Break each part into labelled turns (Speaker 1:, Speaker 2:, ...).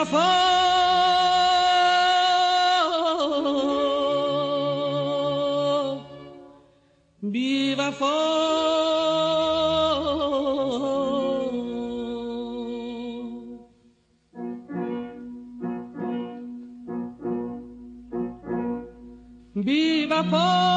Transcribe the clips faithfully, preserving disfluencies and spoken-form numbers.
Speaker 1: بی وفا بی وفا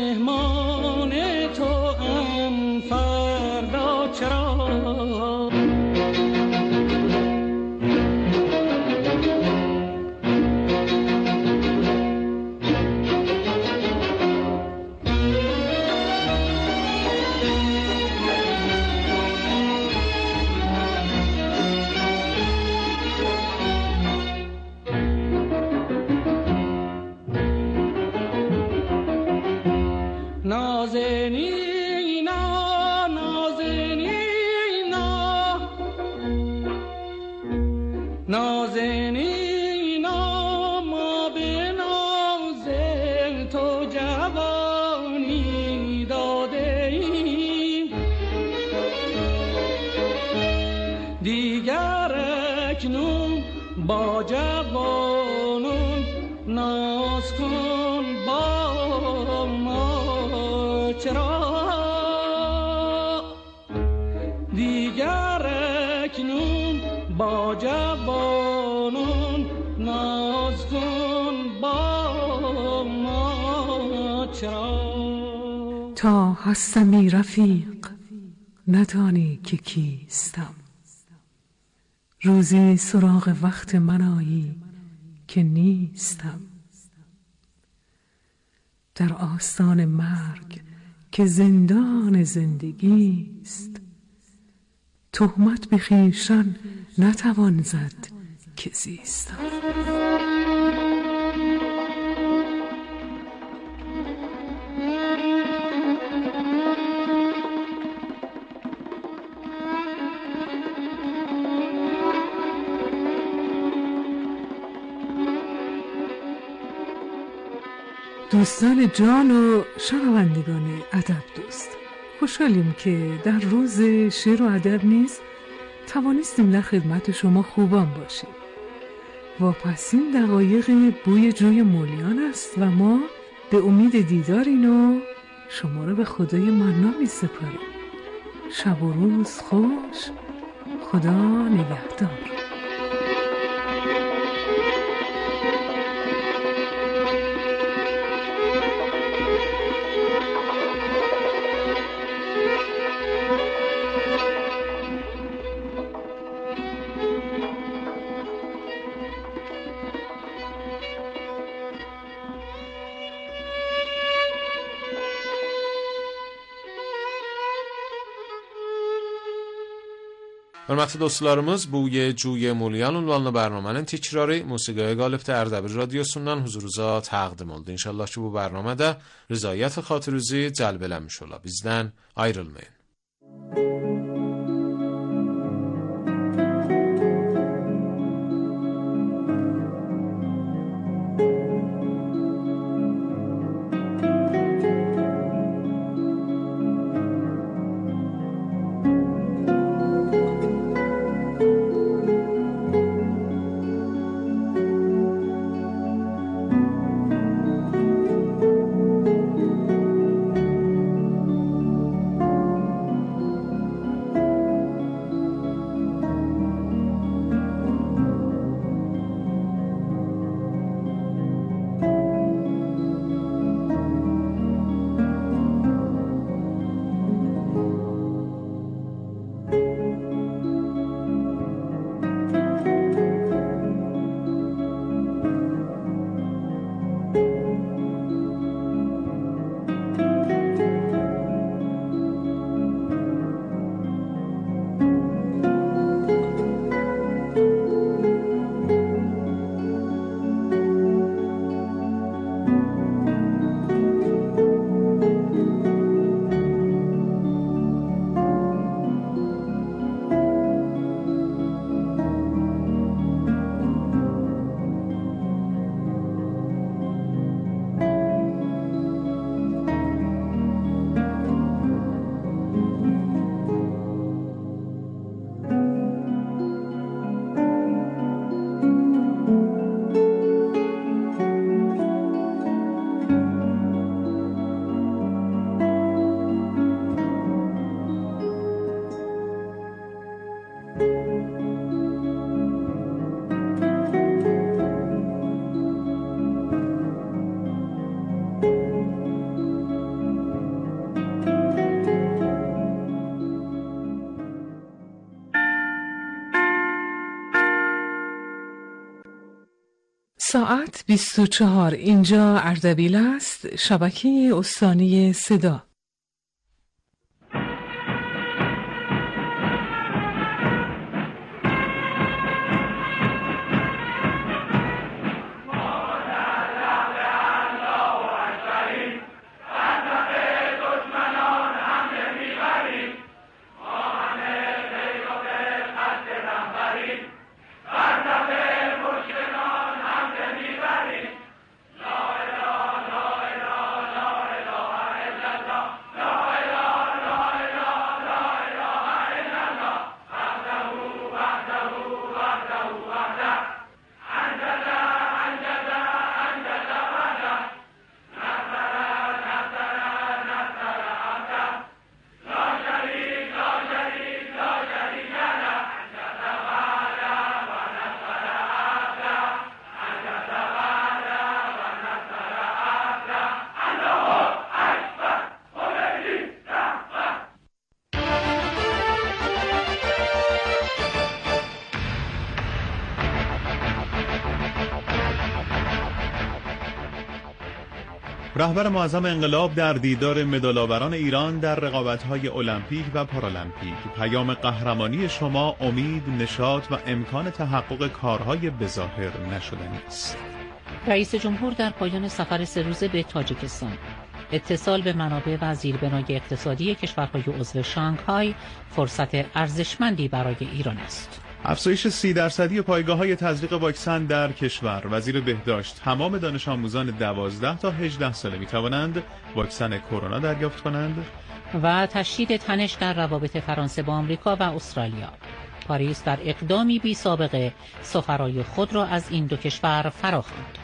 Speaker 2: مهمان تو ام فردا چرا
Speaker 1: نازنینا نازنینا نازنینا ما به ناز تو جوانی داده ایم دیگر اکنون با جوانون ناز کن با ما چرا دیگر اکنون با جوانون ناز کن با ما چرا
Speaker 2: تا هستمی رفیق ندانی که کیستم روزی سراغ وقت من آیی که نیستم در آستان مرگ که زندان زندگیست تهمت به خویشتن نتوان زد که زیستم دوستان جان و شنوندگان ادب دوست، خوشحالیم که در روز شعر و ادب نیز توانستیم در خدمت شما خوبان باشیم. واپسین دقایق بوی جوی مولیان است و ما به امید دیدار اینو شما رو به خدای مننا می سپاریم. شب و روز خوش، خدا نگهدار.
Speaker 3: Hörmətli dostlarımız, bu Cuye Mulyan ünvanlı bərnamənin təkrarı Musiqiyə Qalibdə Ərdəbil radiosundan huzurunuza təqdim oldu. İnşallah ki, bu bərnamədə rızayət xatirinizi cəlb eləmiş ola. Bizdən ayrılmayın.
Speaker 2: ساعت بیست و چهار، اینجا اردبیل است، شبکه استانی صدا.
Speaker 4: رهبر معظم انقلاب در دیدار مدال‌آوران ایران در رقابت‌های المپیک و پارالمپیک: پیام قهرمانی شما امید، نشاط و امکان تحقق کارهای بظاهر نشدنی است.
Speaker 5: رئیس جمهور در پایان سفر سه روزه به تاجیکستان: اتصال به منابع و زیربنای اقتصادی کشورهای عضو شانگهای فرصت ارزشمندی برای ایران است.
Speaker 4: افزایش سی درصدی پایگاه‌های تزریق واکسن در کشور: وزیر بهداشت: تمام دانش آموزان دوازده تا هجده ساله می‌توانند واکسن کرونا دریافت کنند.
Speaker 5: و تشدید تنش در روابط فرانسه با آمریکا و استرالیا: پاریس در اقدامی بی سابقه سفرای خود را از این دو کشور فراخواند.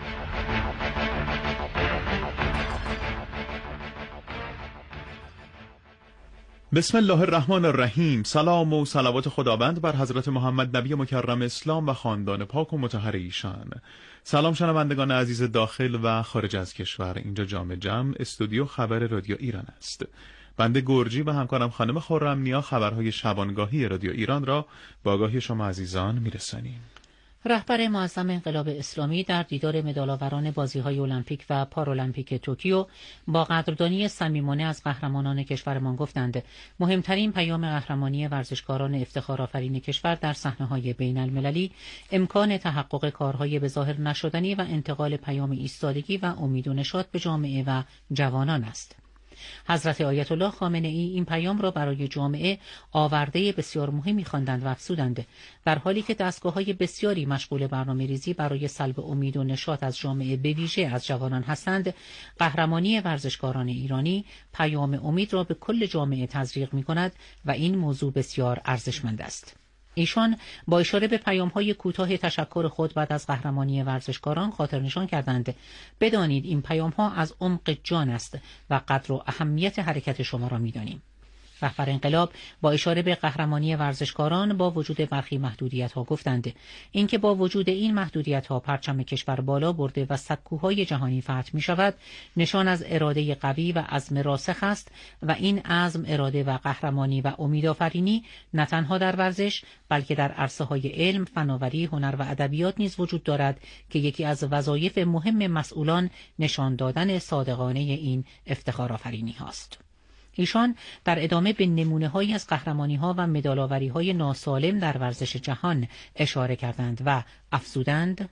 Speaker 4: بسم الله الرحمن الرحیم. سلام و صلوات خداوند بر حضرت محمد نبی مکرم اسلام و خاندان پاک و مطهر ایشان. سلام شنوندگان عزیز داخل و خارج از کشور. اینجا جام جم استودیو خبر رادیو ایران است. بنده گرجی و همکارم خانم خرم‌نیا خبرهای شبانگاهی رادیو ایران را با آگاهی شما عزیزان میرسانیم.
Speaker 5: رهبر معظم انقلاب اسلامی در دیدار مدال‌آوران بازی‌های المپیک و پارالمپیک توکیو با قدردانی صمیمانه از قهرمانان کشورمان گفتند مهمترین پیام قهرمانی ورزشکاران افتخارآفرین کشور در صحنه‌های بین‌المللی امکان تحقق کارهای بظاهر نشدنی و انتقال پیام ایستادگی و امید و نشاط به جامعه و جوانان است. حضرت آیت الله خامنه ای این پیام را برای جامعه آورده بسیار مهمی خواندند و افزودند در حالی که دستگاه‌های بسیاری مشغول برنامه‌ریزی برای سلب امید و نشاط از جامعه به ویژه از جوانان هستند، قهرمانی ورزشکاران ایرانی پیام امید را به کل جامعه تزریق می‌کند و این موضوع بسیار ارزشمند است. ایشان با اشاره به پیام‌های کوتاه تشکر خود بعد از قهرمانی ورزشکاران خاطر نشان کردند بدانید این پیام‌ها از عمق جان است و قدر و اهمیت حرکت شما را می‌دانیم. رهبر انقلاب با اشاره به قهرمانی ورزشکاران با وجود برخی محدودیت‌ها گفتند اینکه با وجود این محدودیت‌ها پرچم کشور بالا برده و سکوهای جهانی فتح می‌شود نشان از اراده قوی و عزم راسخ است و این عزم، اراده و قهرمانی و امیدآفرینی نه تنها در ورزش بلکه در عرصه‌های علم، فناوری، هنر و ادبیات نیز وجود دارد که یکی از وظایف مهم مسئولان نشان دادن صادقانه این افتخارآفرینی هاست. ایشان در ادامه به نمونه‌هایی از قهرمانی‌ها و مدال‌آوری‌های ناسالم در ورزش جهان اشاره کردند و افزودند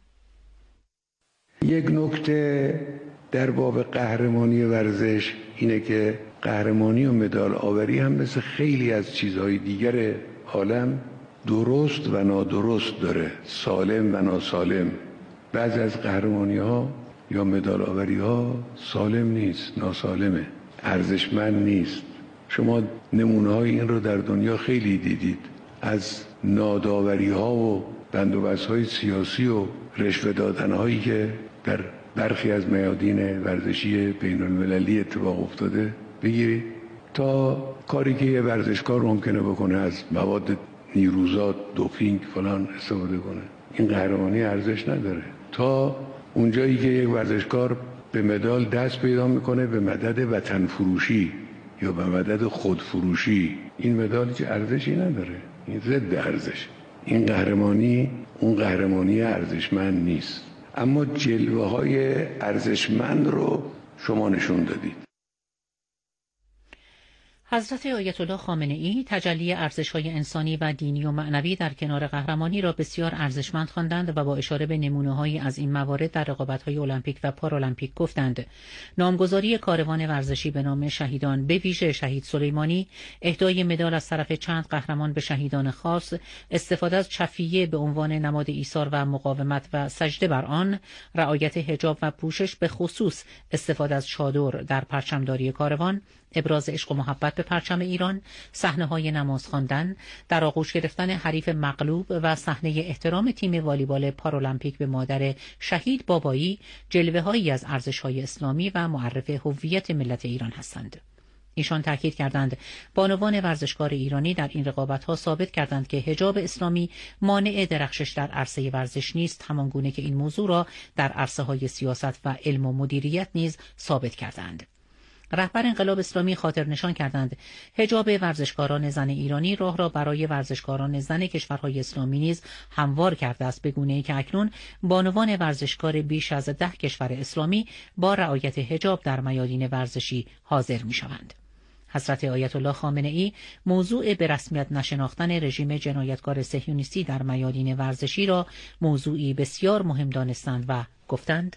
Speaker 6: یک نکته در باب قهرمانی ورزش اینه که قهرمانی و مدال آوری هم مثل خیلی از چیزهای دیگر عالم درست و نادرست داره، سالم و ناسالم. بعضی از قهرمانی‌ها یا مدال آوری‌ها سالم نیست، ناسالمه، ارزشمند نیست. شما نمونه های این رو در دنیا خیلی دیدید، از ناداوری ها و بندوبست های سیاسی و رشوه دادن هایی که در برخی از میادین ورزشی بین المللی اتفاق افتاده بگیرید تا کاری که یه ورزشکار ممکنه بکنه از مواد نیروزاد، دوپینگ فلان استفاده کنه. این قهرمانی ارزش نداره تا اونجایی که یک ورزشکار به مدال دست پیدا میکنه به مدد وطن فروشی یا به مدد خود فروشی. این مدال چه ارزشی نداره، این ضد ارزش. این قهرمانی اون قهرمانی ارزشمند نیست، اما جلوه های ارزشمند رو شما نشون دادید.
Speaker 5: حضرت آیت الله خامنه ای تجلی ارزش‌های انسانی و دینی و معنوی در کنار قهرمانی را بسیار ارزشمند خواندند و با اشاره به نمونه‌هایی از این موارد در رقابت‌های المپیک و پارالمپیک گفتند نامگذاری کاروان ورزشی به نام شهیدان، به ویژه شهید سلیمانی، اهدای مدال از طرف چند قهرمان به شهیدان خاص، استفاده از چفیه به عنوان نماد ایثار و مقاومت و سجده بر آن، رعایت حجاب و پوشش، به خصوص استفاده از چادر در پرچمداری کاروان، ابراز عشق و محبت به پرچم ایران، صحنه‌های نماز خواندن، در آغوش گرفتن حریف مغلوب و صحنه احترام تیم والیبال پارالمپیک به مادر شهید بابایی جلوه‌هایی از ارزش‌های اسلامی و معرف هویت ملت ایران هستند. ایشان تاکید کردند بانوان ورزشکار ایرانی در این رقابت‌ها ثابت کردند که حجاب اسلامی مانع درخشش در عرصه ورزش نیست، همانگونه که این موضوع را در عرصه‌های سیاست و علم و مدیریت نیز ثابت کردند. رهبر انقلاب اسلامی خاطر نشان کردند حجاب ورزشکاران زن ایرانی راه را برای ورزشکاران زن کشورهای اسلامی نیز هموار کرده است، به گونه‌ای که اکنون بانوان ورزشکار بیش از ده کشور اسلامی با رعایت حجاب در میادین ورزشی حاضر می‌شوند. حضرت آیت الله خامنه ای موضوع به رسمیت نشناختن رژیم جنایتکار صهیونیستی در میادین ورزشی را موضوعی بسیار مهم دانستند و گفتند: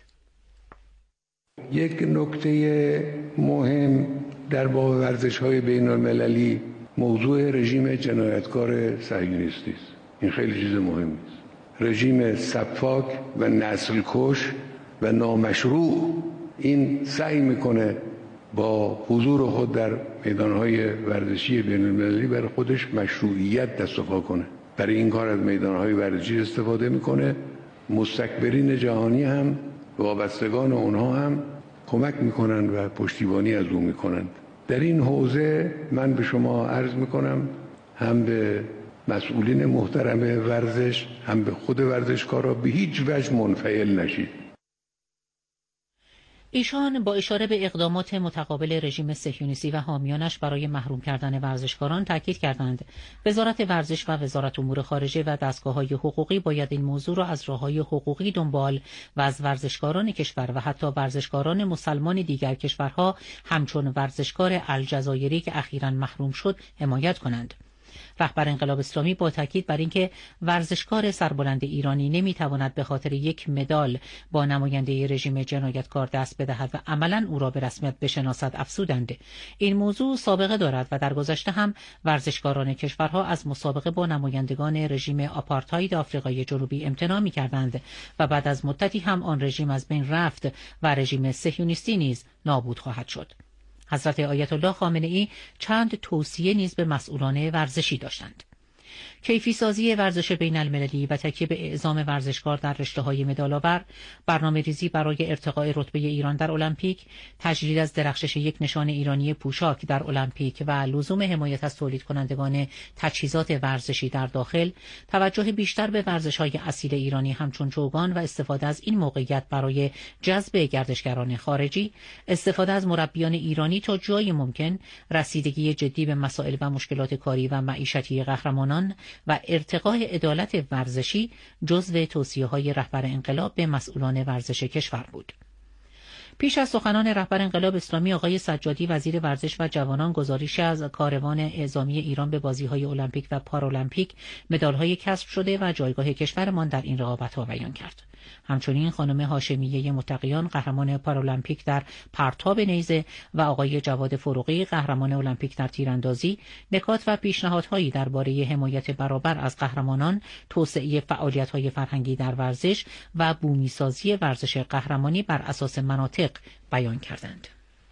Speaker 6: یک نکته مهم در باب ورزش‌های بین‌المللی موضوع رژیم جنایتکار صهیونیستی است. این خیلی چیز مهمی است. رژیم سفاک و نسل‌کش و نامشروع این سعی میکنه با حضور خود در میدان‌های ورزشی بین‌المللی برای خودش مشروعیت دست و پا کنه. برای این کار از میدان‌های ورزشی استفاده میکنه. مستکبرین جهانی هم وابستگان اونها هم کمک میکنن و پشتیبانی از اون میکنند. در این حوزه من به شما عرض میکنم، هم به مسئولین محترم ورزش هم به خود ورزشکارا به هیچ وجه منفعل نشید.
Speaker 5: ایشان با اشاره به اقدامات متقابل رژیم صهیونیستی و حامیانش برای محروم کردن ورزشکاران تاکید کردند وزارت ورزش و وزارت امور خارجه و دستگاه‌های حقوقی باید این موضوع را از راه‌های حقوقی دنبال و از ورزشکاران کشور و حتی ورزشکاران مسلمان دیگر کشورها همچون ورزشکار الجزایری که اخیراً محروم شد حمایت کنند. رهبر انقلاب اسلامی با تاکید بر اینکه ورزشکار سربلند ایرانی نمیتواند به خاطر یک مدال با نماینده رژیم جنایتکار دست بدهد و عملاً او را به رسمیت بشناسد افزودند این موضوع سابقه دارد و در گذشته هم ورزشکاران کشورها از مسابقه با نمایندگان رژیم آپارتاید آفریقای جنوبی امتناع می‌کردند و بعد از مدتی هم آن رژیم از بین رفت و رژیم صهیونیستی نیز نابود خواهد شد. حضرت آیت الله خامنه ای چند توصیه نیز به مسئولان ورزشی داشتند. کیفی سازی ورزش بین المللی و تکیه به اعزام ورزشکار در رشته‌های مدال‌آور، برنامه ریزی برای ارتقاء رتبه ایران در المپیک، تجدید از درخشش یک نشان ایرانی پوشاک در المپیک و لزوم حمایت از تولید کنندگان تجهیزات ورزشی در داخل، توجه بیشتر به ورزش‌های اصیل ایرانی همچون چوگان و استفاده از این موقعیت برای جذب گردشگران خارجی، استفاده از مربیان ایرانی تا جای ممکن، رسیدگی جدی به مسائل و مشکلات کاری و معیشتی قهرمانان و ارتقاء عدالت ورزشی جزو توصیه‌های رهبر انقلاب به مسئولان ورزش کشور بود. پیش از سخنان رهبر انقلاب اسلامی آقای سجادی وزیر ورزش و جوانان گزارشی از کاروان اعزامی ایران به بازی‌های المپیک و پارالمپیک، مدال‌های کسب شده و جایگاه کشورمان در این رقابت‌ها بیان کرد. همچنین خانم هاشمیه متقیان قهرمان پارالمپیک در پرتاب نیزه و آقای جواد فروغی قهرمان المپیک در تیراندازی نکات و پیشنهادهایی درباره حمایت برابر از قهرمانان، توسعه فعالیت‌های فرهنگی در ورزش و بومیسازی ورزش قهرمانی بر اساس مناطق بیان کردند.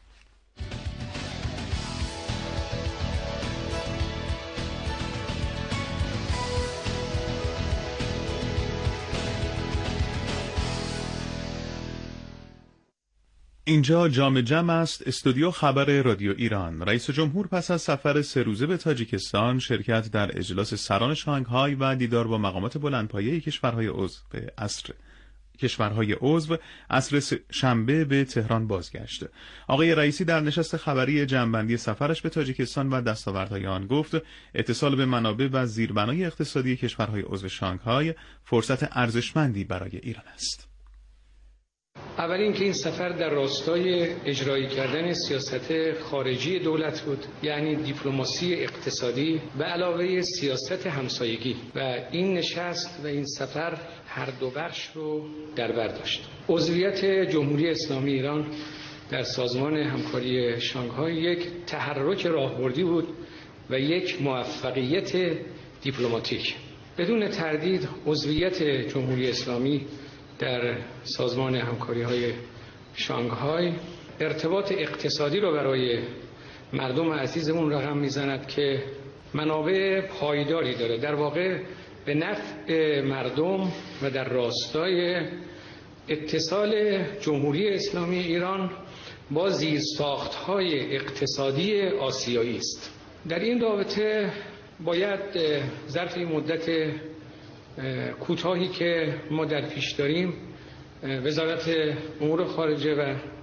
Speaker 4: اینجا جام جم است، استودیو خبر رادیو ایران. رئیس جمهور پس از سفر سه روزه به تاجیکستان، شرکت در اجلاس سران شانگهای و دیدار با مقامات بلندپایه کشورهای عضو به عصر کشورهای عضو عصر شنبه به تهران بازگشت. آقای رئیسی در نشست خبری جمع‌بندی سفرش به تاجیکستان و دستاوردهای آن گفت اتصال به منابع و زیربنای اقتصادی کشورهای عضو شانگهای فرصت ارزشمندی برای ایران است.
Speaker 7: اول اینکه این سفر در راستای اجرایی کردن سیاست خارجی دولت بود، یعنی دیپلماسی اقتصادی به علاوه سیاست همسایگی، و این نشست و این سفر هر دو بخش رو در بر داشت. عضویت جمهوری اسلامی ایران در سازمان همکاری شانگهای یک تحرک راهبردی بود و یک موفقیت دیپلماتیک. بدون تردید عضویت جمهوری اسلامی در سازمان همکاری‌های شانگهای ارتباط اقتصادی رو برای مردم عزیزمون رقم میزند که منابع پایداری داره، در واقع به نفع مردم و در راستای اتصال جمهوری اسلامی ایران با زیرساخت‌های اقتصادی آسیایی است. در این رابطه باید ظرف این مدت کوتاهی که ما در پیش داریم وزارت امور خارجه و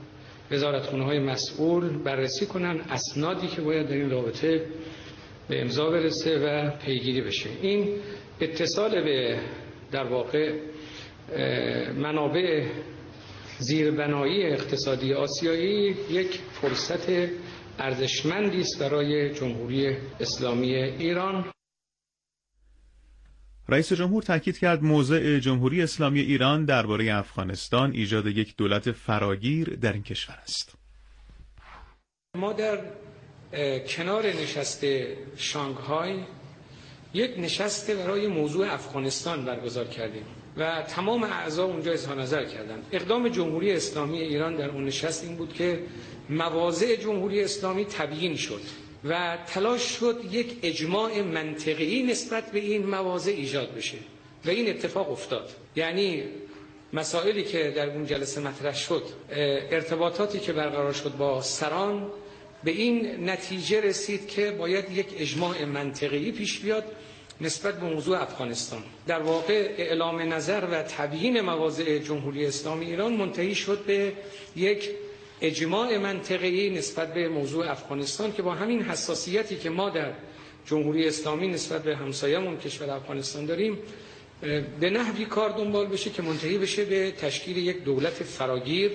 Speaker 7: وزارتخونه‌های مسئول بررسی کنن اسنادی که باید در این رابطه به امضا برسه و پیگیری بشه. این اتصال به در واقع منابع زیربنایی اقتصادی آسیایی یک فرصت ارزشمندی است برای جمهوری اسلامی ایران.
Speaker 4: رئیس جمهور تاکید کرد موضع جمهوری اسلامی ایران درباره افغانستان ایجاد یک دولت فراگیر در این کشور است.
Speaker 7: ما در کنار نشست شانگهای یک نشست برای موضوع افغانستان برگزار کردیم و تمام اعضا اونجا اظهار نظر کردند. اقدام جمهوری اسلامی ایران در اون نشست این بود که مواضع جمهوری اسلامی تبیین شد و تلاش شد یک اجماع منطقی نسبت به این مواضع ایجاد بشه و این اتفاق افتاد. یعنی مسائلی که در اون جلسه مطرح شد، ارتباطاتی که برقرار شد با سران، به این نتیجه رسید که باید یک اجماع منطقی پیش بیاد نسبت به موضوع افغانستان. در واقع اعلام نظر و تبیین مواضع جمهوری اسلامی ایران منتهی شد به یک اجماع منطقی نسبت به موضوع افغانستان که با همین حساسیتی که ما در جمهوری اسلامی نسبت به همسایه‌مون کشور افغانستان داریم به نحوی کار دنبال بشه که منتهی بشه به تشکیل یک دولت فراگیر.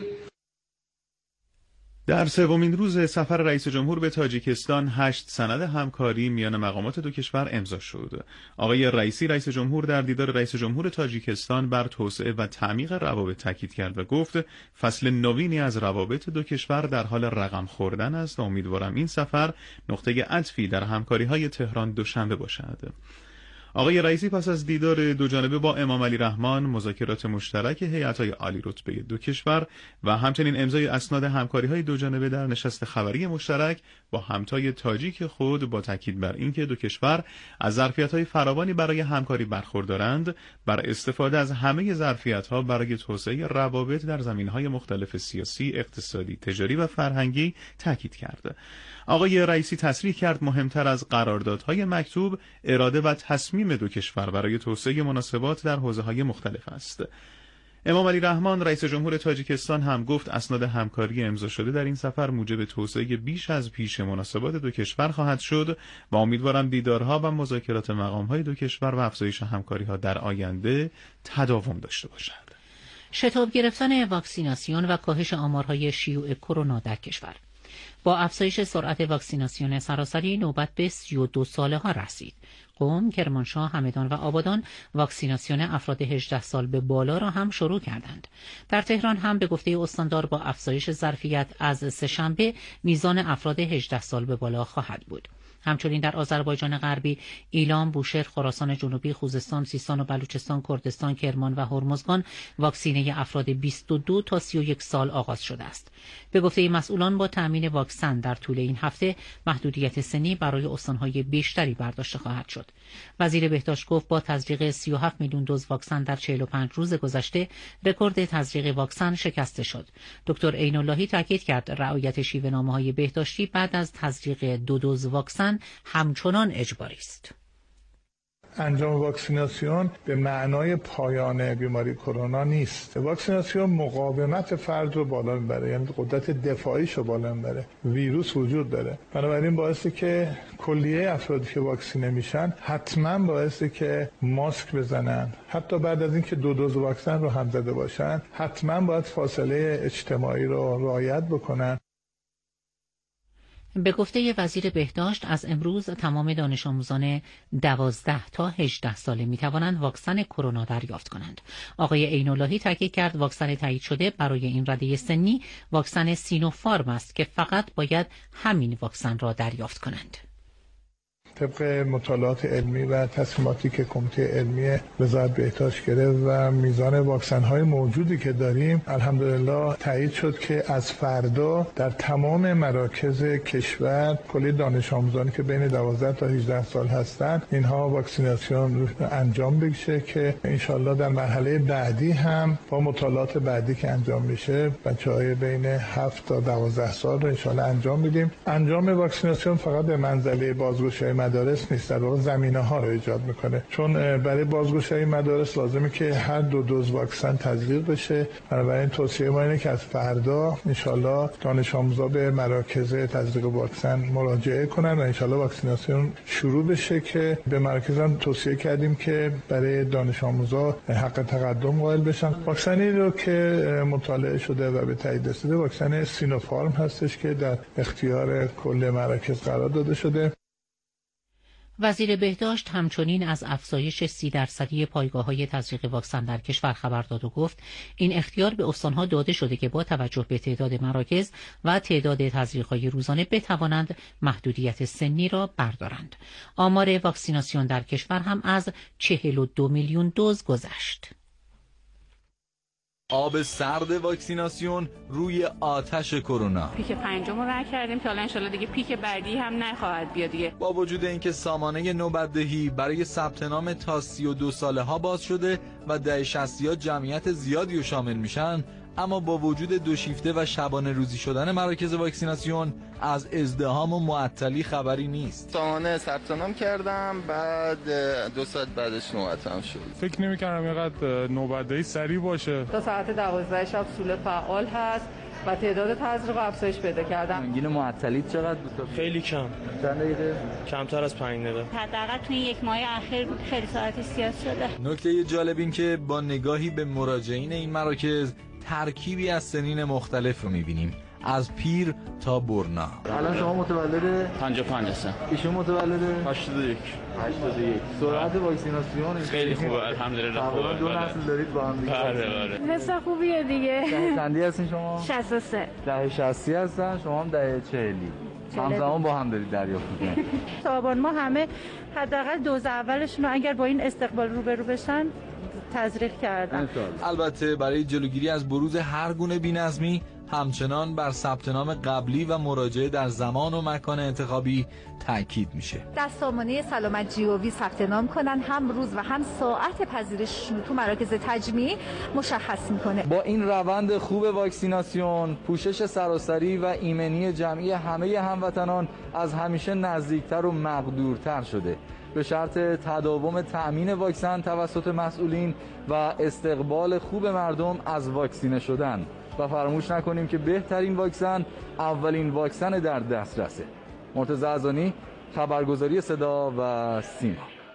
Speaker 4: در سومین روز سفر رئیس جمهور به تاجیکستان هشت سند همکاری میان مقامات دو کشور امضا شد. آقای رئیسی رئیس جمهور در دیدار رئیس جمهور تاجیکستان بر توسعه و تعمیق روابط تاکید کرد و گفت فصل نوینی از روابط دو کشور در حال رقم خوردن است و امیدوارم این سفر نقطه عطفی در همکاری‌های تهران دوشنبه باشد. آقای رئیسی پس از دیدار دو جانبه با امام علی رحمان، مذاکرات مشترک هیئت‌های عالی رتبه دو کشور و همچنین امضای اسناد همکاری‌های دو جانبه در نشست خبری مشترک با همتای تاجیک خود با تاکید بر اینکه دو کشور از ظرفیت‌های فراوانی برای همکاری برخوردارند، بر استفاده از همه ظرفیت‌ها برای توسعه روابط در زمینه‌های مختلف سیاسی، اقتصادی، تجاری و فرهنگی تاکید کرد. آقای رئیسی تصریح کرد مهمتر از قراردادهای مکتوب اراده و تصمیم دو کشور برای توسعه مناسبات در حوزه‌های مختلف است. امام علی رحمان رئیس جمهور تاجیکستان هم گفت اسناد همکاری امضا شده در این سفر موجب توسعه بیش از پیش مناسبات دو کشور خواهد شد و امیدوارم دیدارها و مذاکرات مقام‌های دو کشور و افزایش همکاری‌ها در آینده تداوم داشته باشد.
Speaker 5: شتاب گرفتن واکسیناسیون و کاهش آمارهای شیوع کرونا در کشور. با افزایش سرعت واکسیناسیون سراسری نوبت به سی و دو ساله ها رسید. قم، کرمانشاه، همدان و آبادان واکسیناسیون افراد هجده سال به بالا را هم شروع کردند. در تهران هم به گفته استاندار با افزایش ظرفیت از سه‌شنبه میزان افراد هجده سال به بالا خواهد بود. همچنین در آذربایجان غربی، ایلام، بوشهر، خراسان جنوبی، خوزستان، سیستان و بلوچستان، کردستان، کرمان و هرمزگان واکسینه افراد بیست و دو تا سی و یک سال آغاز شده است. به گفته مسئولان با تأمین واکسن در طول این هفته محدودیت سنی برای استانهای بیشتری برداشته خواهد شد. وزیر بهداشت گفت با تزریق سی و هفت میلیون دوز واکسن در چهل و پنج روز گذشته رکورد تزریق واکسن شکسته شد. دکتر عین اللهی تاکید کرد رعایت شیوه‌نامه‌های بهداشتی بعد از تزریق دو دوز واکسن همچنان اجباری است.
Speaker 8: انجام واکسیناسیون به معنای پایان بیماری کرونا نیست. واکسیناسیون مقاومت فرد رو بالا میبره، یعنی قدرت دفاعیش رو بالا میبره. ویروس وجود داره، بنابراین باعثه که کلیه افرادی که واکسینه میشن حتما باعثه که ماسک بزنن، حتی بعد از اینکه دو دوز واکسن رو هم زده باشن حتما باید فاصله اجتماعی رو رعایت بکنن.
Speaker 5: به گفته وزیر بهداشت از امروز تمام دانش آموزان دوازده تا هجده ساله می توانند واکسن کرونا دریافت کنند. آقای عین اللهی تاکید کرد واکسن تایید شده برای این رده سنی واکسن سینوفارم است که فقط باید همین واکسن را دریافت کنند.
Speaker 8: طبق مطالعات علمی و تصمیماتی که کمیته علمی وزارت بهداشت گرفت و میزان واکسن‌های موجودی که داریم الحمدلله تایید شد که از فردا در تمام مراکز کشور کلی دانش آموزانی که بین دوازده تا هجده سال هستند اینها واکسیناسیون انجام بشه که انشالله در مرحله بعدی هم با مطالعات بعدی که انجام میشه بچه‌های بین هفت تا دوازده سال رو انشالله انجام میدیم. انجام واکسیناسیون فقط به منزله بازگشایی مدارس نیست، در واقع زمینه‌ها رو ایجاد میکنه، چون برای بازگشایی مدارس لازمه که هر دو دوز واکسن تزریق بشه. بنابراین توصیه ما اینه که از فردا انشالله دانش آموزا به مراکز تزریق واکسن مراجعه کنن و انشالله واکسیناسیون شروع بشه، که به مراکز هم توصیه کردیم که برای دانش آموزا حق تقدم قائل بشن. واکسنی رو که مطالعه شده و به تایید رسیده واکسن سینوفارم هستش که در اختیار کل مراکز قرار داده شده.
Speaker 5: وزیر بهداشت همچنین از افزایش سی درصدی پایگاه‌های تزریق واکسن در کشور خبر داد و گفت این اختیار به استان‌ها داده شده که با توجه به تعداد مراکز و تعداد تزریق‌های روزانه بتوانند محدودیت سنی را بردارند. آمار واکسیناسیون در کشور هم از چهل و دو میلیون دوز گذشت.
Speaker 9: آب سرد واکسیناسیون روی آتش کرونا.
Speaker 10: پیک پنجم رو رد کردیم که حالا انشالله دیگه پیک بعدی هم نخواهد بیاد دیگه.
Speaker 9: با وجود اینکه سامانه نوبت‌دهی برای ثبت نام تا سی و دو ساله ها باز شده و ده شصتی ها جمعیت زیادی رو شامل میشن، اما با وجود دو شیفته و شبانه روزی شدن مراکز واکسیناسیون از ازدحام و معطلی خبری نیست.
Speaker 11: سامانه ثبت نام کردم، بعد دو ساعت بعدش نوبتم شد.
Speaker 12: فکر نمی‌کردم اینقدر نوبت‌دهی سریع باشه.
Speaker 10: تا ساعت دوازده شب سول فعال هست و تعداد تزریق افزایش پیدا کردم.
Speaker 9: انگیل معطلی چقدر بود؟
Speaker 12: خیلی کم.
Speaker 11: چند دقیقه؟
Speaker 12: کمتر از پنج دقیقه.
Speaker 13: حداقل توی یک ماه اخیر خیلی ساعتی زیاد شده.
Speaker 9: نکته جالب این که با نگاهی به مراجعین این مراکز ترکیبی از سنین مختلف رو می‌بینیم، از پیر تا برنا.
Speaker 11: الان شما متولد
Speaker 14: پنجاه و پنج هستم.
Speaker 11: ایشون متولد
Speaker 14: هشتاد و یک.
Speaker 11: هشتاد و یک. سرعت واکسیناسیون
Speaker 14: خیلی خوبه الحمدلله.
Speaker 11: خوبه. دو نسل دارید با هم دیگه.
Speaker 14: بله بله.
Speaker 13: حس خوبیه دیگه.
Speaker 11: چندی هستین شما؟
Speaker 13: شصت و سه.
Speaker 11: ده شصتی هستن، شما هم ده چهلی. همزمان با هم دارید دریافت می‌کنید.
Speaker 13: تابان ما همه حداقل دوز اولشون رو اگر با این استقبال روبرو بشن تزریق کردن.
Speaker 9: البته برای جلوگیری از بروز هر گونه بی‌نظمی همچنان بر ثبت نام قبلی و مراجعه در زمان و مکان انتخابی تاکید میشه.
Speaker 15: در سامانه سلامت جی او وی ثبت نام کنن، هم روز و هم ساعت پذیرششون رو تو مراکز تجمیع مشخص میکنه.
Speaker 9: با این روند خوب واکسیناسیون، پوشش سراسری و ایمنی جمعی همه هموطنان از همیشه نزدیکتر و مقدورتر شده. به شرط تداوم تأمین واکسن توسط مسئولین و استقبال خوب مردم از واکسینه شدن. و فراموش نکنیم که بهترین واکسن اولین واکسن در دسترسه. مرتضی عزانی، خبرگزاری صدا و سیما.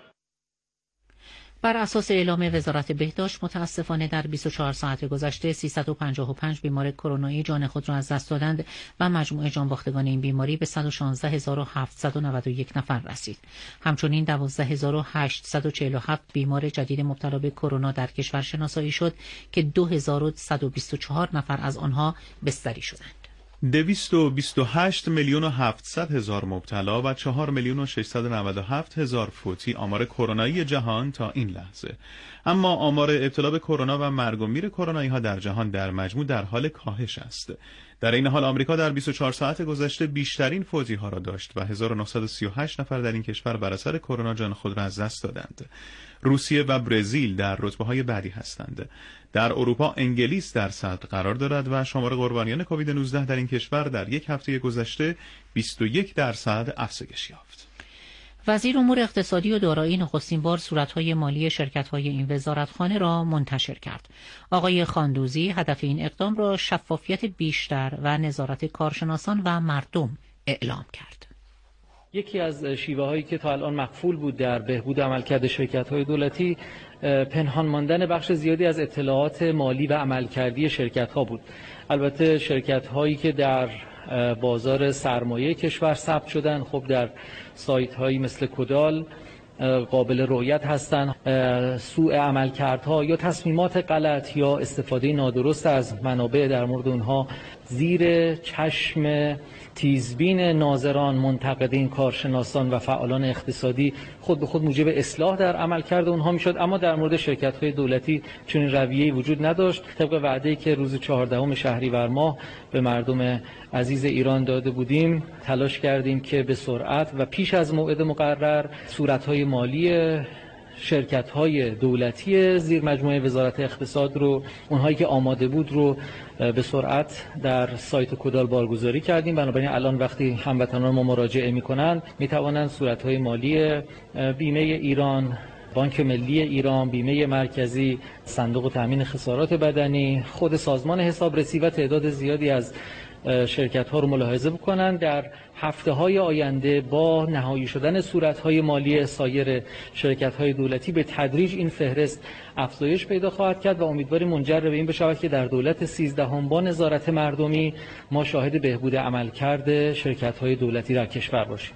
Speaker 5: بر اساس اعلام وزارت بهداشت متاسفانه در بیست و چهار ساعت گذشته سیصد و پنجاه و پنج بیمار کرونایی جان خود را از دست دادند و مجموع جانباختگان این بیماری به صد و شانزده هزار و هفتصد و نود و یک نفر رسید. همچنین دوازده هزار و هشتصد و چهل و هفت بیمار جدید مبتلا به کرونا در کشور شناسایی شد که دو هزار و صد و بیست و چهار نفر از آنها بستری شدند.
Speaker 4: دویست و بیست و هشت میلیون و هفتصد هزار مبتلا و چهار میلیون و ششصد و نود و هفت هزار فوتی آمار کرونایی جهان تا این لحظه. اما آمار ابتلا به کرونا و مرگ و میر کرونایی ها در جهان در مجموع در حال کاهش است. در این حال آمریکا در بیست و چهار ساعت گذشته بیشترین فوتی ها را داشت و هزار و نهصد و سی و هشت نفر در این کشور بر اثر کرونا جان خود را از دست دادند. روسیه و برزیل در رتبه‌های بعدی هستند. در اروپا انگلیس در صدر قرار دارد و شمار قربانیان کووید نوزده در این کشور در یک هفته گذشته بیست و یک درصد افزایش یافت.
Speaker 5: وزیر امور اقتصادی و دارایی نخستین بار صورت‌های مالی شرکت‌های این وزارتخانه را منتشر کرد. آقای خاندوزی هدف این اقدام را شفافیت بیشتر و نظارت کارشناسان و مردم اعلام کرد.
Speaker 16: یکی از شیوه هایی که تا الان مقفول بود در بهبود عملکرد شرکت های دولتی پنهان ماندن بخش زیادی از اطلاعات مالی و عملکردی شرکت ها بود. البته شرکت هایی که در بازار سرمایه کشور ثبت شدن، خب در سایت هایی مثل کدال قابل رؤیت هستند. سوء عملکردها یا تصمیمات غلط یا استفاده نادرست از منابع در مورد اونها زیر چشم تیزبین ناظران، منتقدین، کارشناسان و فعالان اقتصادی خود به خود موجب اصلاح در عملکرد اونها میشد. اما در مورد شرکت‌های دولتی چنین رویه‌ای وجود نداشت. طبق وعده‌ای که روز چهاردهم شهریور ماه به مردم عزیز ایران داده بودیم، تلاش کردیم که به سرعت و پیش از موعد مقرر صورت‌های مالی شرکت‌های دولتی زیر مجموعه وزارت اقتصاد رو، اونهایی که آماده بود رو به سرعت در سایت کودال بارگذاری کردیم. بنابراین الان وقتی هموطنان ما مراجعه می‌کنند می‌توانند صورت‌های مالی بیمه ایران، بانک ملی ایران، بیمه مرکزی، صندوق تامین خسارات بدنی، خود سازمان حسابرسی و تعداد زیادی از شرکت ها رو ملاحظه بکنند. در هفته های آینده با نهایی شدن صورت های مالی سایر شرکت های دولتی به تدریج این فهرست افزایش پیدا خواهد کرد و امیدواریم منجر به این بشود که در دولت سیزدهم با نظارت مردمی ما شاهد بهبود عملکرد شرکت های دولتی در کشور باشیم.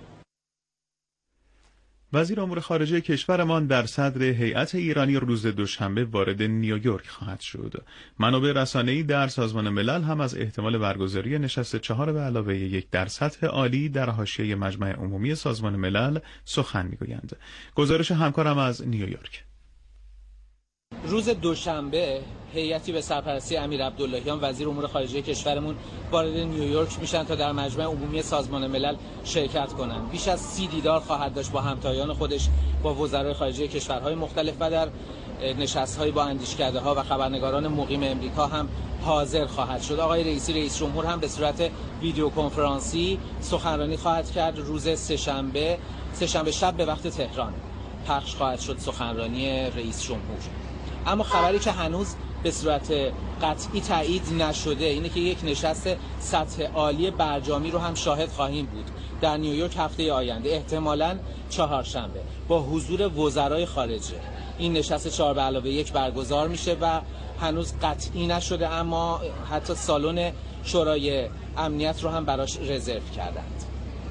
Speaker 4: وزیر امور خارجه کشورمان در صدر هیئت ایرانی روز دوشنبه وارد نیویورک خواهد شد. منابع رسانه‌ای در سازمان ملل هم از احتمال برگزاری نشست چهار به علاوه یک در سطح عالی در حاشیه مجمع عمومی سازمان ملل سخن می‌گویند. گزارش همکارم از نیویورک.
Speaker 17: روز دوشنبه هیئتی به سرپرستی امیر عبداللهیان وزیر امور خارجه کشورمون وارد نیویورک میشن تا در مجمع عمومی سازمان ملل شرکت کنند. بیش از سی دیدار خواهد داشت با همتایان خودش، با وزرای خارجه کشورهای مختلف و در نشست‌های با اندیشکده‌ها و خبرنگاران مقیم امریکا هم حاضر خواهد شد. آقای رئیسی رئیس جمهور هم به صورت ویدیو کنفرانسی سخنرانی خواهد کرد. روز سه‌شنبه سه‌شنبه شب به وقت تهران پخش خواهد شد سخنرانی رئیس جمهور. اما خبری که هنوز به صورت قطعی تایید نشده اینه که یک نشست سطح عالی برجامی رو هم شاهد خواهیم بود در نیویورک هفته آینده، احتمالاً چهارشنبه، با حضور وزرای خارجه. این نشست چهار به علاوه یک برگزار میشه و هنوز قطعی نشده، اما حتی سالن شورای امنیت رو هم براش رزرو کردند.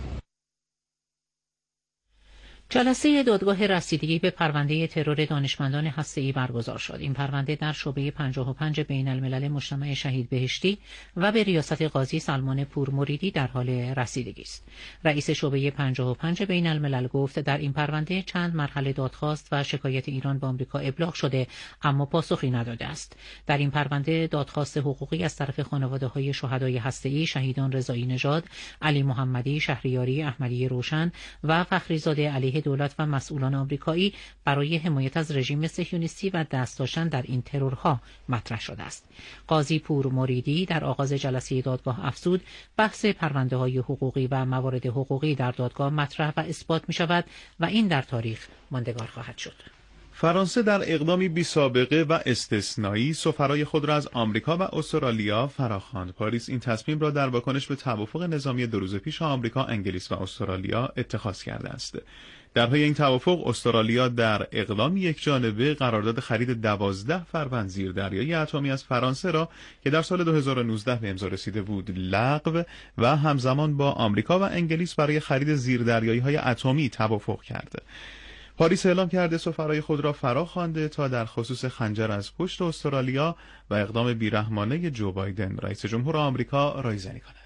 Speaker 5: جلسه دادگاه رسیدگی به پرونده ترور دانشمندان هسته‌ای برگزار شد. این پرونده در شعبه پنجاه و پنج بین الملل مجتمع شهید بهشتی و به ریاست قاضی سلمان پورمریدی در حال رسیدگی است. رئیس شعبه پنجاه و پنج بین الملل گفت در این پرونده چند مرحله دادخواست و شکایت ایران به آمریکا ابلاغ شده اما پاسخی نداده است. در این پرونده دادخواست حقوقی از طرف خانواده‌های شهدای هسته‌ای شهیدان رضایی نژاد، علی محمدی، شهریاری احمدی روشن و فخریزاده علیه دولت و مسئولان آمریکایی برای حمایت از رژیم صهیونیستی و دست داشتن در این ترورها مطرح شده است. قاضی پورمریدی در آغاز جلسه دادگاه افزود بحث پرونده‌های حقوقی و موارد حقوقی در دادگاه مطرح و اثبات می شود و این در تاریخ ماندگار خواهد شد.
Speaker 4: فرانسه در اقدامی بی سابقه و استثنایی سفرای خود را از آمریکا و استرالیا فراخواند. پاریس این تصمیم را در واکنش به توافق نظامی دو روز پیش آمریکا، انگلیس و استرالیا اتخاذ کرده است. در پی این توافق استرالیا در اقدام یک جانبه قرارداد خرید دوازده فروند زیردریایی اتمی از فرانسه را که در سال دو هزار و نوزده به امضا رسیده بود لغو و همزمان با آمریکا و انگلیس برای خرید زیردریایی‌های اتمی توافق کرد. پاریس اعلام کرده سفرای خود را فراخوانده تا در خصوص خنجر از پشت استرالیا و اقدام بیرحمانه جو بایدن رئیس جمهور آمریکا رایزنی کند.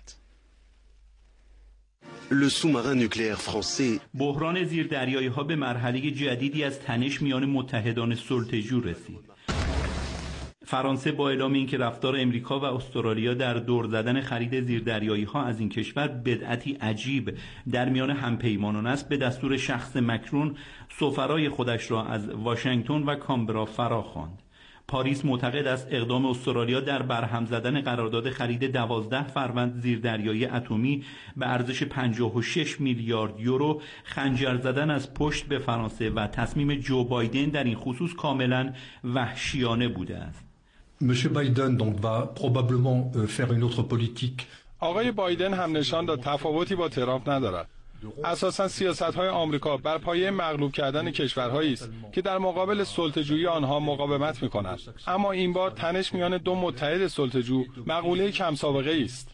Speaker 18: بحران زیردریایی‌ها به مرحله جدیدی از تنش میان متحدان صلح‌جو رسید. فرانسه با اعلام اینکه رفتار امریکا و استرالیا در دور زدن خرید زیردریایی‌ها از این کشور بدعتی عجیب در میان همپیمانان است، به دستور شخص مکرون سفرای خودش را از واشنگتن و کامبرا فراخواند. پاریس معتقد است اقدام استرالیا در برهم زدن قرارداد خرید دوازده فروند زیردریایی اتمی به ارزش پنجاه و شش میلیارد یورو خنجر زدن از پشت به فرانسه و تصمیم جو بایدن در این خصوص کاملا وحشیانه بوده است.
Speaker 19: Monsieur Biden donc va probablement faire une autre politique.
Speaker 12: آقای بایدن هم نشان داد تفاوتی با ترامپ ندارد. اساساً سیاست‌های آمریکا بر پایه مغلوب کردن کشورهایی است که در مقابل صلح‌جویی آنها مقاومت می‌کنند. اما این بار تنش میان دو متحد صلح‌جو مقوله کم سابقه است.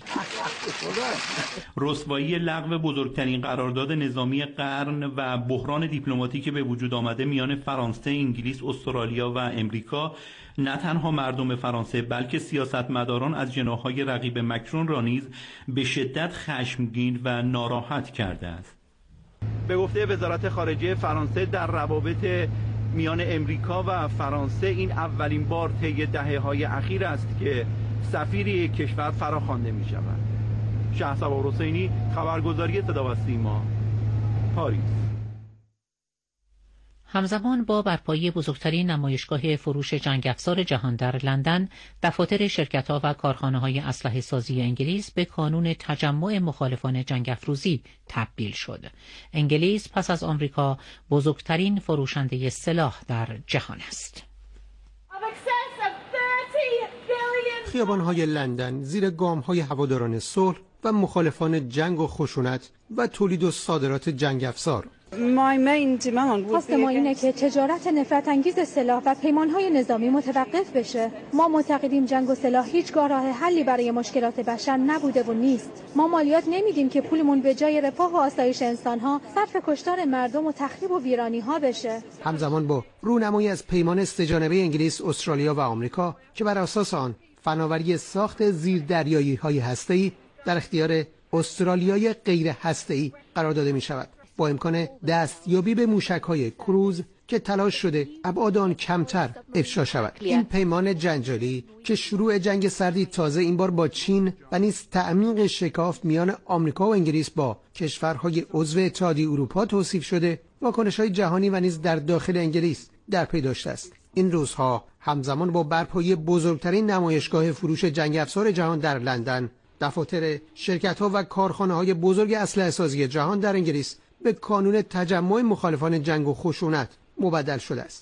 Speaker 18: رسوایی لغو بزرگترین قرارداد نظامی قرن و بحران دیپلماتیک به وجود آمده میان فرانسه، انگلیس، استرالیا و امریکا نه تنها مردم فرانسه بلکه سیاستمداران از جناح‌های رقیب مکرون را نیز به شدت خشمگین و ناراحت کرده است.
Speaker 20: به گفته وزارت خارجه فرانسه در روابط میان امریکا و فرانسه این اولین بار طی دهه‌های اخیر است که سفیر یک کشور فراخوانده می‌شود. شهسوار حسینی، خبرگزاری صدا و سیما، پاریس.
Speaker 5: همزمان با برپایی بزرگترین نمایشگاه فروش جنگ افزار جهان در لندن، دفاتر شرکت‌ها و کارخانه‌های اسلحه سازی انگلیس به کانون تجمع مخالفان جنگ افروزی تبدیل شد. انگلیس پس از آمریکا بزرگترین فروشنده سلاح در جهان است.
Speaker 21: خیابان‌های لندن زیر گام‌های هواداران صلح و مخالفان جنگ و خشونت و تولید و صادرات جنگ افزار.
Speaker 22: خواست ما اینه که تجارت نفرت انگیز سلاح و پیمانهای نظامی متوقف بشه. ما معتقدیم جنگ و سلاح هیچگاه راه حلی برای مشکلات بشر نبوده و نیست. ما مالیات نمیدیم که پولمون به جای رفاه و آسایش انسانها صرف کشتار مردم و تخریب و ویرانی‌ها بشه.
Speaker 21: همزمان با رونمایی از پیمان سه‌جانبه انگلیس، استرالیا و آمریکا که بر اساس آن فناوری ساخت زیردریایی‌های هسته‌ای در اختیار استرالیای غیر هسته‌ای قرار داده می‌شود، با امکان دستیابی به موشک‌های کروز که تلاش شده ابعاد آن کمتر افشا شود. این پیمان جنجالی که شروع جنگ سردی تازه این بار با چین و نیز تعمیق شکاف میان آمریکا و انگلیس با کشورهای عضو اتحادیه اروپا توصیف شده، واکنش‌های جهانی و نیز در داخل انگلیس در پی داشته است. این روزها همزمان با برپایی بزرگترین نمایشگاه فروش جنگ افزار جهان در لندن، دفاتر شرکت‌ها و کارخانه‌های بزرگ اسلحه سازی جهان در انگلیس به کانون تجمع مخالفان جنگ و خشونت مبدل شده است.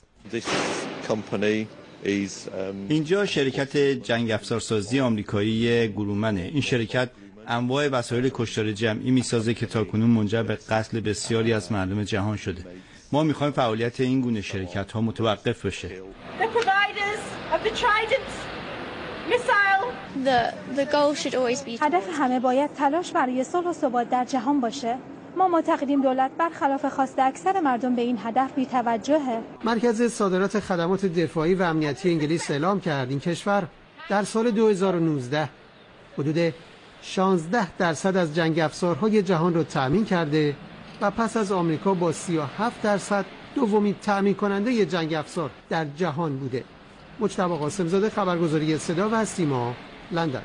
Speaker 23: اینجا شرکت جنگ افزارسازی آمریکایی گرومنه. این شرکت انواع وسایل کشتار جمعی میسازه که تاکنون منجر به قتل بسیاری از مردم جهان شده. ما میخوایم فعالیت این گونه شرکت‌ها متوقف بشه.
Speaker 22: هدف همه باید تلاش برای صلح و ثبات در جهان باشه. ما معتقدیم دولت برخلاف خواست اکثر مردم به این هدف بی‌توجهه.
Speaker 21: مرکز صادرات خدمات دفاعی و امنیتی انگلیس اعلام کرد این کشور در سال دو هزار و نوزده حدود شانزده درصد از جنگ افزارهای جهان را تأمین کرده و پس از آمریکا با سی و هفت درصد دومین تأمین کننده جنگ افزار در جهان بوده. مجتبی قاسم‌زاده، خبرگزاری صدا و سیما، لندن.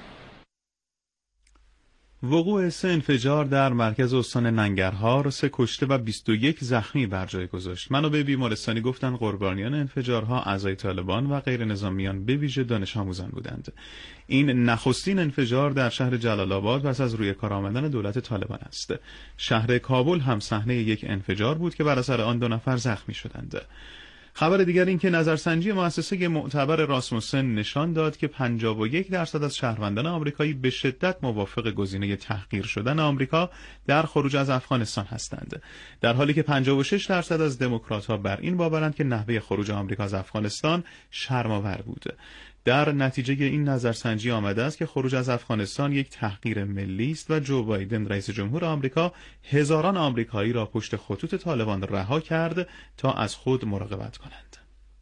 Speaker 4: وقوع سه انفجار در مرکز استان ننگرهار سه کشته و بیست و یک زخمی بر جای گذاشت. منابع بیمارستانی گفتند قربانیان انفجارها اعضای طالبان و غیر نظامیان به ویژه دانش آموزان بودند. این نخستین انفجار در شهر جلال آباد پس از روی کار آمدن دولت طالبان است. شهر کابل هم صحنه یک انفجار بود که بر اثر آن دو نفر زخمی شدند. خبر دیگر این که نظرسنجی مؤسسه معتبر راسموسن نشان داد که پنجاه و یک درصد از شهروندان آمریکایی به شدت موافق گزینه تحقیر شدن آمریکا در خروج از افغانستان هستند، در حالی که پنجاه و شش درصد از دموکرات‌ها بر این باورند که نحوه خروج آمریکا از افغانستان شرم‌آور بود. در نتیجه این نظرسنجی آمده است که خروج از افغانستان یک تحقیر ملی است و جو بایدن رئیس جمهور آمریکا هزاران آمریکایی را پشت خطوط طالبان رها کرد تا از خود مراقبت کنند.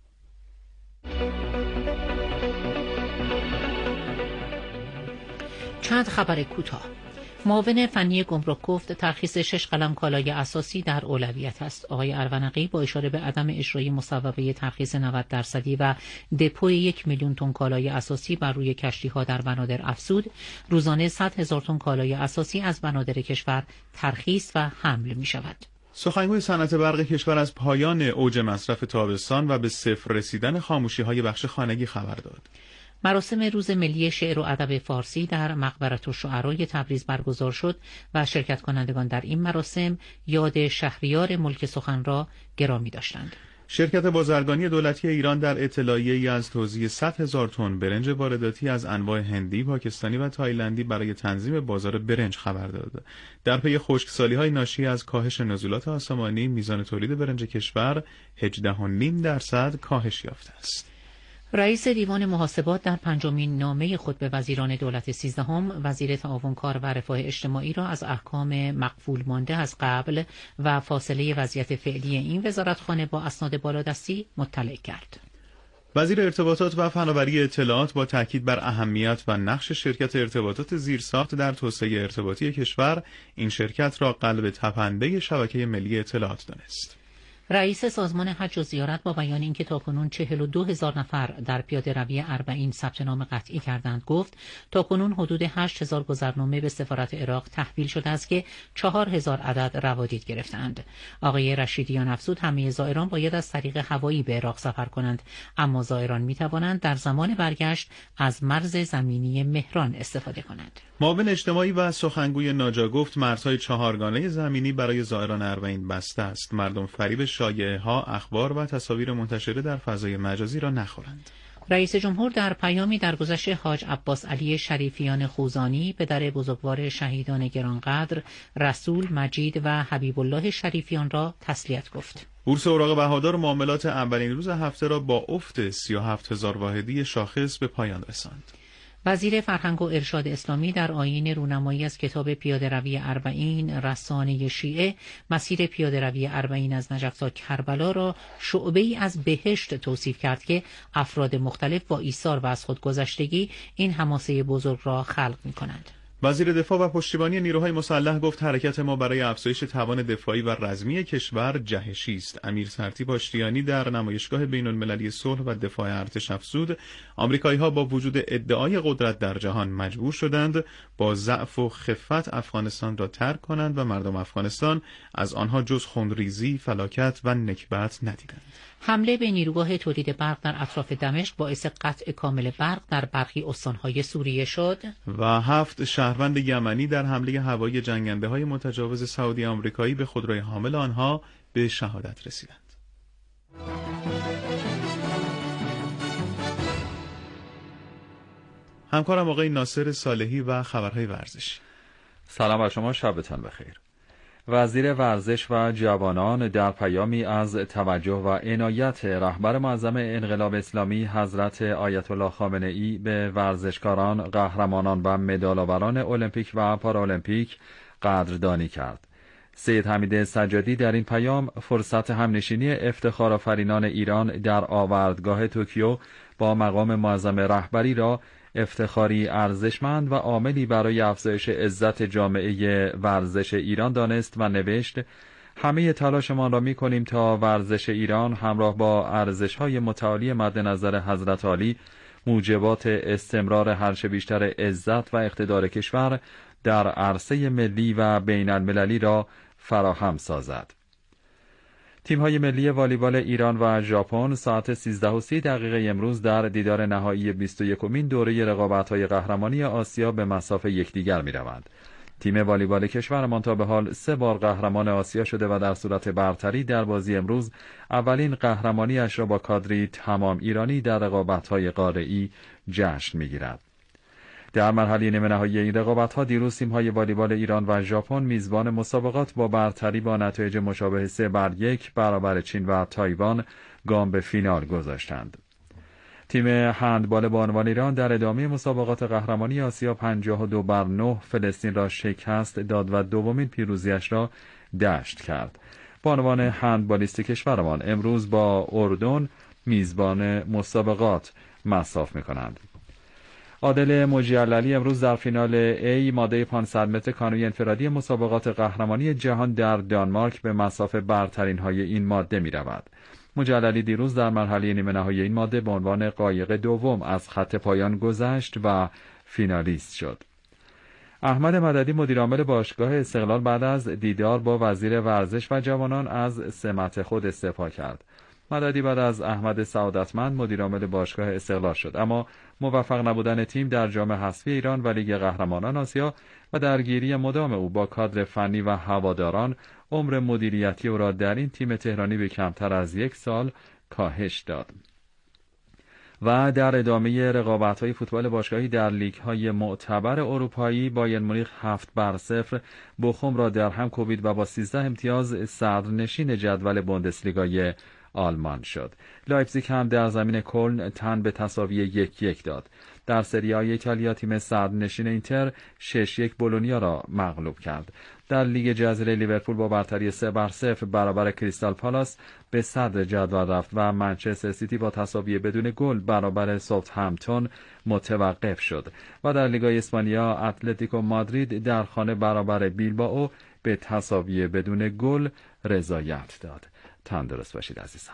Speaker 5: چند خبر کوتاه. معاون فنی گمرک گفت ترخیص شش قلم کالای اساسی در اولویت است. آقای ارونقی با اشاره به عدم اجرای مصوبه ترخیص نود درصدی و دپوی یک میلیون تن کالای اساسی بر روی کشتی‌ها در بنادر افزود، روزانه صد هزار تن کالای اساسی از بنادر کشور ترخیص و حمل می شود.
Speaker 4: سخنگوی صنعت برق کشور از پایان اوج مصرف تابستان و به صفر رسیدن خاموشی‌های بخش خانگی خبر داد.
Speaker 5: مراسم روز ملی شعر و ادب فارسی در مقبره الشعرای تبریز برگزار شد و شرکت کنندگان در این مراسم یاد شهریار ملک سخن را گرامی داشتند.
Speaker 4: شرکت بازرگانی دولتی ایران در اطلاعیه‌ای از توزیع صد هزار تن برنج وارداتی از انواع هندی، پاکستانی و تایلندی برای تنظیم بازار برنج خبر داد. در پی خشکسالی‌های ناشی از کاهش نزولات آسمانی، میزان تولید برنج کشور هجده و نیم درصد کاهش یافته است.
Speaker 5: رئیس دیوان محاسبات در پنجمین نامه خود به وزیران دولت سیزدهم وزیر تعاون کار و رفاه اجتماعی را از احکام مقفول مانده از قبل و فاصله وضعیت فعلی این وزارتخانه با اسناد بالادستی مطلع کرد.
Speaker 4: وزیر ارتباطات و فناوری اطلاعات با تاکید بر اهمیت و نقش شرکت ارتباطات زیرساخت در توسعه ارتباطی کشور، این شرکت را قلب تپنده شبکه ملی اطلاعات دانست.
Speaker 5: رئیس سازمان حج و زیارت با بیان اینکه تاکنون چهل و دو هزار نفر در پیاده روی اربعین ثبت نام قطعی کردند گفت تاکنون حدود هشت هزار گذرنامه به سفارت عراق تحویل شده است که چهار هزار عدد روادید گرفتند. آقای رشیدیان افزود همه زائران باید از طریق هوایی به عراق سفر کنند، اما زائران می توانند در زمان برگشت از مرز زمینی مهران استفاده کنند.
Speaker 4: معاون اجتماعی و سخنگوی ناجا گفت مرزهای چهارگانه زمینی برای زائران اربعین بسته است. مردم فریب شایعه‌ها، اخبار و تصاویر منتشره در فضای مجازی را نخورند.
Speaker 5: رئیس جمهور در پیامی درگذشت حاج عباس علی شریفیان خوزانی پدر بزرگوار شهیدان گرانقدر رسول مجید و حبیب الله شریفیان را تسلیت گفت.
Speaker 4: بورس اوراق بهادار معاملات اولین روز هفته را با افت سی و هفت هزار واحدی شاخص به پایان رساند.
Speaker 5: وزیر فرهنگ و ارشاد اسلامی در آیین رونمایی از کتاب پیاده روی اربعین رسانه شیعه مسیر پیاده روی اربعین از نجف تا کربلا را شعبه‌ای از بهشت توصیف کرد که افراد مختلف با ایثار و از خودگذشتگی این حماسه بزرگ را خلق می‌کنند.
Speaker 4: وزیر دفاع و پشتیبانی نیروهای مسلح گفت حرکت ما برای افزایش توان دفاعی و رزمی کشور جهشی است. امیر سرتیپ آشتیانی در نمایشگاه بین‌المللی صلح و دفاع ارتش افزود آمریکایی‌ها با وجود ادعای قدرت در جهان مجبور شدند با ضعف و خفت افغانستان را ترک کنند و مردم افغانستان از آنها جز خونریزی، فلاکت و نکبت ندیدند.
Speaker 5: حمله به نیروگاه تولید برق در اطراف دمشق باعث قطع کامل برق در برخی استانهای سوریه شد
Speaker 4: و هفت شهروند یمنی در حمله هوایی جنگنده‌های متجاوز سعودی آمریکایی به خودروی حامل آنها به شهادت رسیدند. همکارم آقای ناصر صالحی و خبرهای ورزشی.
Speaker 9: سلام بر شما، شبتان بخیر. وزیر ورزش و جوانان در پیامی از توجه و عنایت رهبر معظم انقلاب اسلامی حضرت آیت الله خامنه‌ای به ورزشکاران، قهرمانان و مدال‌آوران المپیک و پارالمپیک قدردانی کرد. سید حمید سجادی در این پیام فرصت همنشینی افتخارآفرینان ایران در آوردگاه توکیو با مقام معظم رهبری را افتخاری ارزشمند و عاملی برای افزایش عزت جامعه ورزش ایران دانست و نوشت: همه تلاشمان را می‌کنیم تا ورزش ایران همراه با ارزش‌های متعالی مد نظر حضرت عالی موجبات استمرار هرچه بیشتر عزت و اقتدار کشور در عرصه ملی و بین المللی را فراهم سازد. تیم‌های ملی والیبال ایران و ژاپن ساعت سیزده و سی دقیقه امروز در دیدار نهایی بیست و یکمین دوره رقابت‌های قهرمانی آسیا به مصاف یکدیگر می‌روند. تیم والیبال کشورمان تا به حال سه بار قهرمان آسیا شده و در صورت برتری در بازی امروز اولین قهرمانی‌اش را با کادری تمام ایرانی در رقابت‌های قاره‌ای جشن می‌گیرد. در مرحله نیمه نهایی این رقابت‌ها دیروز تیم‌های والیبال ایران و ژاپن میزبان مسابقات با برتری با نتایج مشابه سه بر یک برابر چین و تایوان گام به فینال گذاشتند. تیم هندبال بانوان ایران در ادامه مسابقات قهرمانی آسیا پنجاه و دو بر نه فلسطین را شکست داد و دومین پیروزیش را دشت کرد. بانوان هندبالیست کشورمان امروز با اردن میزبان مسابقات مصاف می‌کنند. عادل مجللی امروز در فینال A ماده پانصد متر کانوی انفرادی مسابقات قهرمانی جهان در دانمارک به مصاف برترین های این ماده می رود. مجللی دیروز در مرحله نیمه نهایی این ماده به عنوان قایق دوم از خط پایان گذشت و فینالیست شد. احمد مددی مدیرعامل باشگاه استقلال بعد از دیدار با وزیر ورزش و جوانان از سمت خود استعفا کرد. مددی بعد از احمد سعادتمند مدیرعامل باشگاه استقلال شد، اما موفق نبودن تیم در جام حذفی ایران و لیگ قهرمانان آسیا و درگیری مدام او با کادر فنی و هواداران عمر مدیریتی او را در این تیم تهرانی به کمتر از یک سال کاهش داد. و در ادامه رقابت‌های فوتبال باشگاهی در لیگ‌های معتبر اروپایی بایر مونیخ هفت بر صفر بوخوم را در هم کوبید و با سیزده امتیاز صدرنشین جدول بوندسلیگای آلمان شد. لایپزیگ هم در زمین کلن تن به تساوی یک یک داد. در سری آ ایتالیا تیم صدرنشین اینتر شش یک بولونیا را مغلوب کرد. در لیگ جزیره لیورپول با برتری سه بر صفر برابر کریستال پالاس به صدر جدول رفت و منچستر سیتی با تساوی بدون گل برابر ساوثهمپتون متوقف شد و در لیگ اسپانیا اتلتیکو مادرید در خانه برابر بیلبائو به تساوی بدون گل رضایت داد.
Speaker 1: تندرست باشید عزیزان.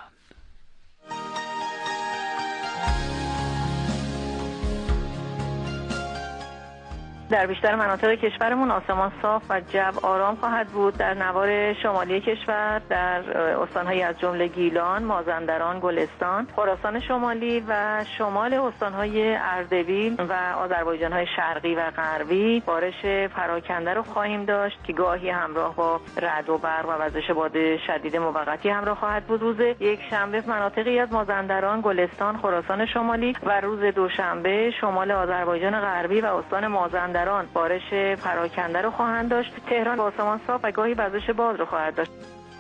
Speaker 10: در بیشتر مناطق کشورمون آسمان صاف و جو آرام خواهد بود. در نوار شمالی کشور در استان‌هایی از جمله گیلان، مازندران، گلستان، خراسان شمالی و شمال استان‌های اردبیل و آذربایجان‌های شرقی و غربی بارش پراکنده رو خواهیم داشت که گاهی همراه با رعد و برق و وزش باد شدید موقتی همراه خواهد بود. روز یک شنبه مناطقی از مازندران، گلستان، خراسان شمالی و روز دوشنبه شمال آذربایجان غربی و استان مازندران بارش پراکنده رو خواهند داشت. تهران با آسمان صاف و گاهی وزش باد رو خواهد داشت.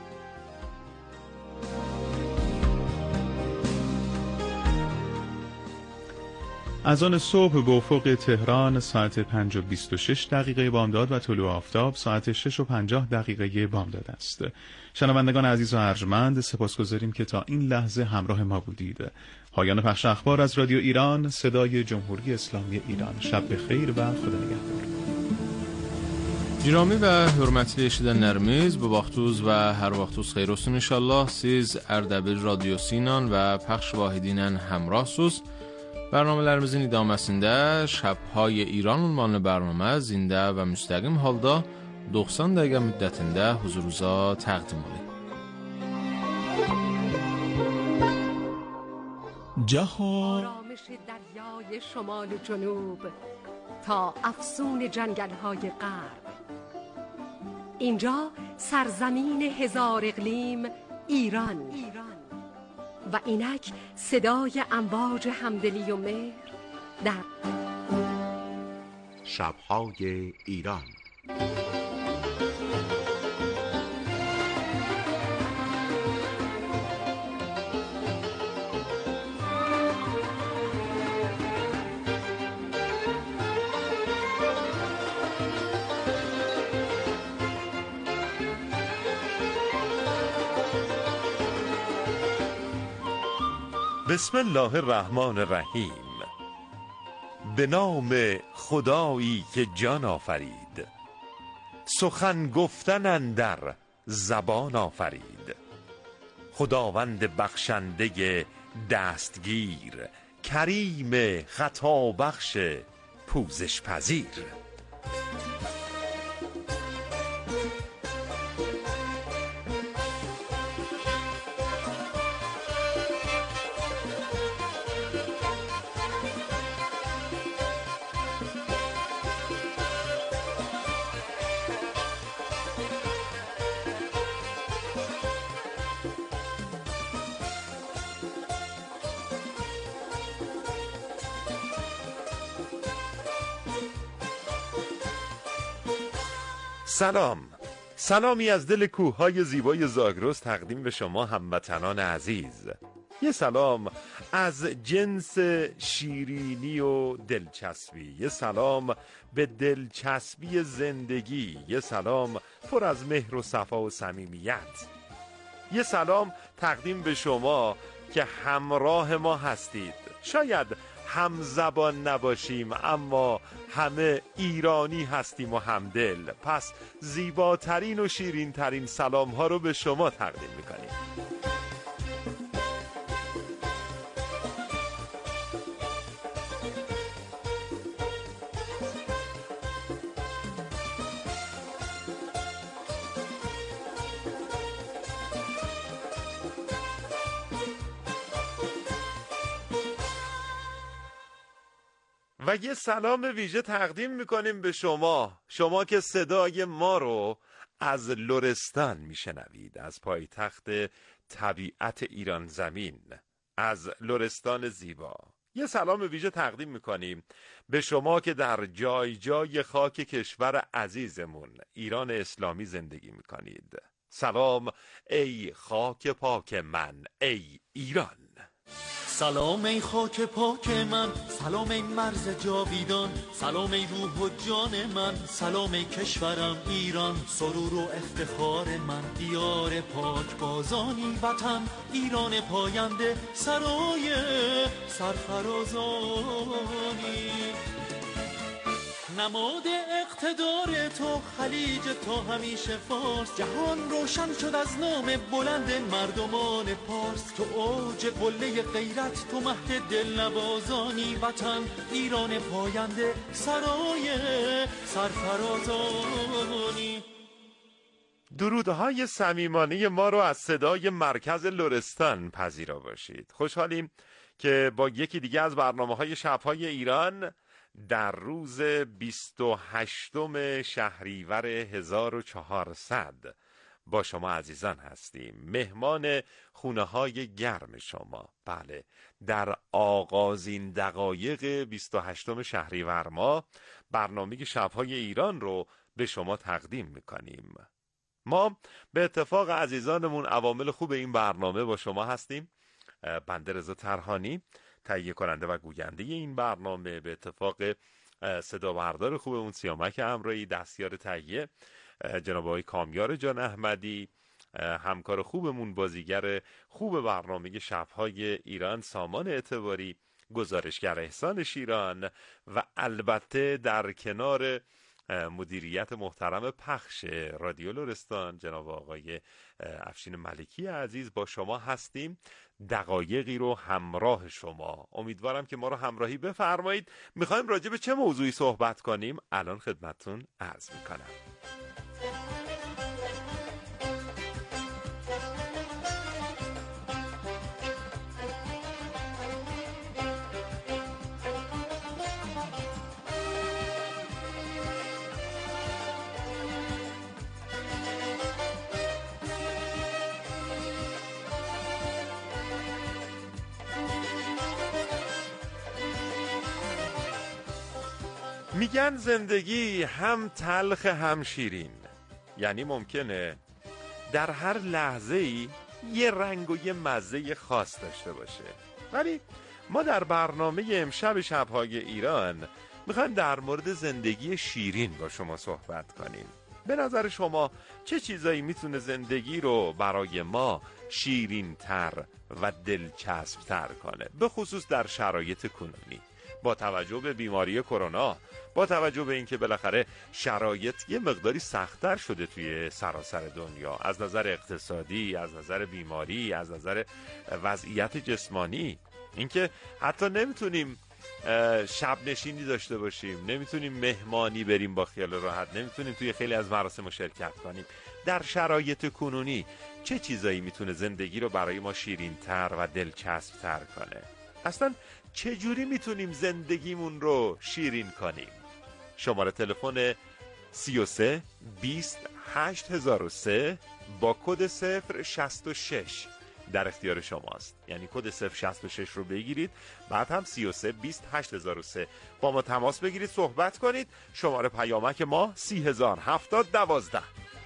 Speaker 4: از آن صبح به افق تهران ساعت پنج و بیست و شش دقیقه بامداد و طلوع آفتاب ساعت شش و پنجاه دقیقه بامداد است. شنوندگان عزیز و ارجمند، سپاسگزاریم که تا این لحظه همراه ما بودید. پایان پخش اخبار از رادیو ایران، صدای جمهوری اسلامی ایران. شب بخیر و خدا نگهدار.
Speaker 2: جرامی و hörmətli eşidənlərimiz, bu vaxtuz və hər vaxtuz xeyir olsun inşallah. Siz Ərdəbil radiosu ilə və pəxş vahidi ilə həmrahsınız. Bərnamələrimizin idaməsində Şəbhay İran ünvanlı bərnamə zində və müstəqim halda doxsan dəqiqə müddətində huzurunuza təqdim olunur.
Speaker 3: جهان آرامش دریای شمال و جنوب تا افسون جنگل‌های غرب. اینجا سرزمین هزار اقلیم ایران. ایران و اینک صدای امواج همدلی و مهر در
Speaker 24: شب‌های ایران.
Speaker 25: بسم الله الرحمن الرحیم. به نام خدایی که جان آفرید، سخن گفتن اندر زبان آفرید. خداوند بخشنده دستگیر، کریم خطا بخش پوزش پذیر. سلام، سلامی از دل کوههای زیبای زاگرس تقدیم به شما هموطنان عزیز. یه سلام از جنس شیرینی و دلچسبی، یه سلام به دلچسبی زندگی، یه سلام پر از مهر و صفا و صمیمیت. یه سلام تقدیم به شما که همراه ما هستید. شاید هم زبان نباشیم اما همه ایرانی هستیم و همدل. پس زیباترین و شیرینترین سلام ها رو به شما تقدیم میکنیم. و یه سلام ویژه تقدیم میکنیم به شما، شما که صدای ما رو از لرستان میشنوید، از پایتخت طبیعت ایران زمین، از لرستان زیبا. یه سلام ویژه تقدیم میکنیم به شما که در جای جای خاک کشور عزیزمون ایران اسلامی زندگی میکنید. سلام ای خاک پاک من، ای ایران.
Speaker 26: سلام ای خاک پاک من، سلام ای مرز جاویدان، سلام ای روح و جان من، سلام ای کشورم ایران، سرور و افتخار من، دیار پاک بازانی وطن، ایران پاینده سرای سرفرازانی. نماد اقتدار تو خلیج تو همیشه فارس، جهان روشن شد از نام بلند مردمان پارس. تو اوج قله غیرت، تو مهد دلنوازانی وطن، ایران پاینده سرای سرفرازانی.
Speaker 25: درودهای صمیمانه ما رو از صدای مرکز لرستان پذیرا باشید. خوشحالیم که با یکی دیگه از برنامه‌های شب‌های ایران در روز بیست و هشتم شهریور هزار و چهارصد با شما عزیزان هستیم، مهمان خونه‌های گرم شما. بله، در آغازین دقایق بیست و هشتم شهریور ما برنامه شب‌های ایران رو به شما تقدیم می‌کنیم. ما به اتفاق عزیزانمون عوامل خوب این برنامه با شما هستیم. بنده رضا ترهانی تهیه کننده و گوینده این برنامه، به اتفاق صدا بردار خوبمون سیامک امرایی، دستیار تهیه جناب آقای کامیار جان احمدی، همکار خوبمون بازیگر خوب برنامه شب‌های ایران سامان اعتباری، گزارشگر احسان شیران و البته در کنار مدیریت محترم پخش رادیو لرستان جناب آقای افشین ملکی عزیز با شما هستیم. دقایقی رو همراه شما، امیدوارم که ما رو همراهی بفرمایید. میخوایم راجع به چه موضوعی صحبت کنیم الان خدمتتون عرض میکنم. میگن زندگی هم تلخ هم شیرین، یعنی ممکنه در هر لحظه‌ای یه رنگ و یه مزه خاص داشته باشه. ولی ما در برنامه امشب شب‌های ایران میخوایم در مورد زندگی شیرین با شما صحبت کنیم. به نظر شما چه چیزایی میتونه زندگی رو برای ما شیرین تر و دلچسب تر کنه، به خصوص در شرایط کنونی، با توجه به بیماری کرونا، با توجه به اینکه بالاخره شرایط یه مقداری سخت‌تر شده توی سراسر دنیا، از نظر اقتصادی، از نظر بیماری، از نظر وضعیت جسمانی، اینکه حتی نمیتونیم شب نشینی داشته باشیم، نمیتونیم مهمانی بریم با خیال راحت، نمیتونیم توی خیلی از مراسم شرکت کنیم. در شرایط کنونی چه چیزایی میتونه زندگی رو برای ما شیرین‌تر و دلچسب‌تر کنه؟ اصلا چجوری میتونیم زندگیمون رو شیرین کنیم؟ شماره تلفن سی و سه بیست هشت هزار و سه با کد صفر شصت و شش در اختیار شماست. یعنی کد صفر شصت و شش رو بگیرید، بعد هم سی و سه بیست هشت هزار و سه با ما تماس بگیرید، صحبت کنید. شماره پیامک ما سی هزار هفتاد دوازده.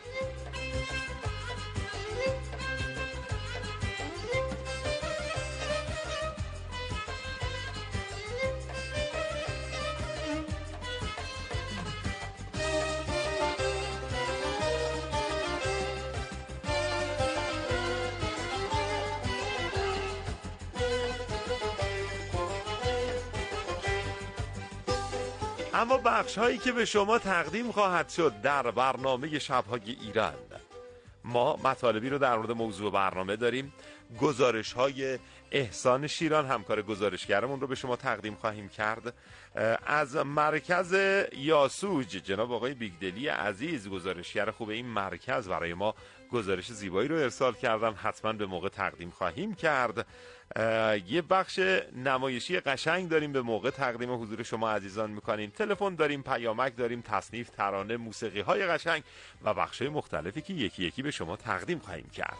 Speaker 25: اما بخش هایی که به شما تقدیم خواهد شد در برنامه شب‌های ایران، ما مطالبی رو در مورد موضوع برنامه داریم. گزارش های احسان شیران، همکار گزارشگرمون، رو به شما تقدیم خواهیم کرد. از مرکز یاسوج جناب آقای بیگدلی عزیز، گزارشگر خوب این مرکز، برای ما گزارش زیبایی رو ارسال کردن، حتما به موقع تقدیم خواهیم کرد. یه بخش نمایشی قشنگ داریم، به موقع تقدیم حضور شما عزیزان میکنیم. تلفن داریم، پیامک داریم، تصنیف، ترانه، موسیقی های قشنگ و بخش مختلفی که یکی یکی به شما تقدیم خواهیم کرد.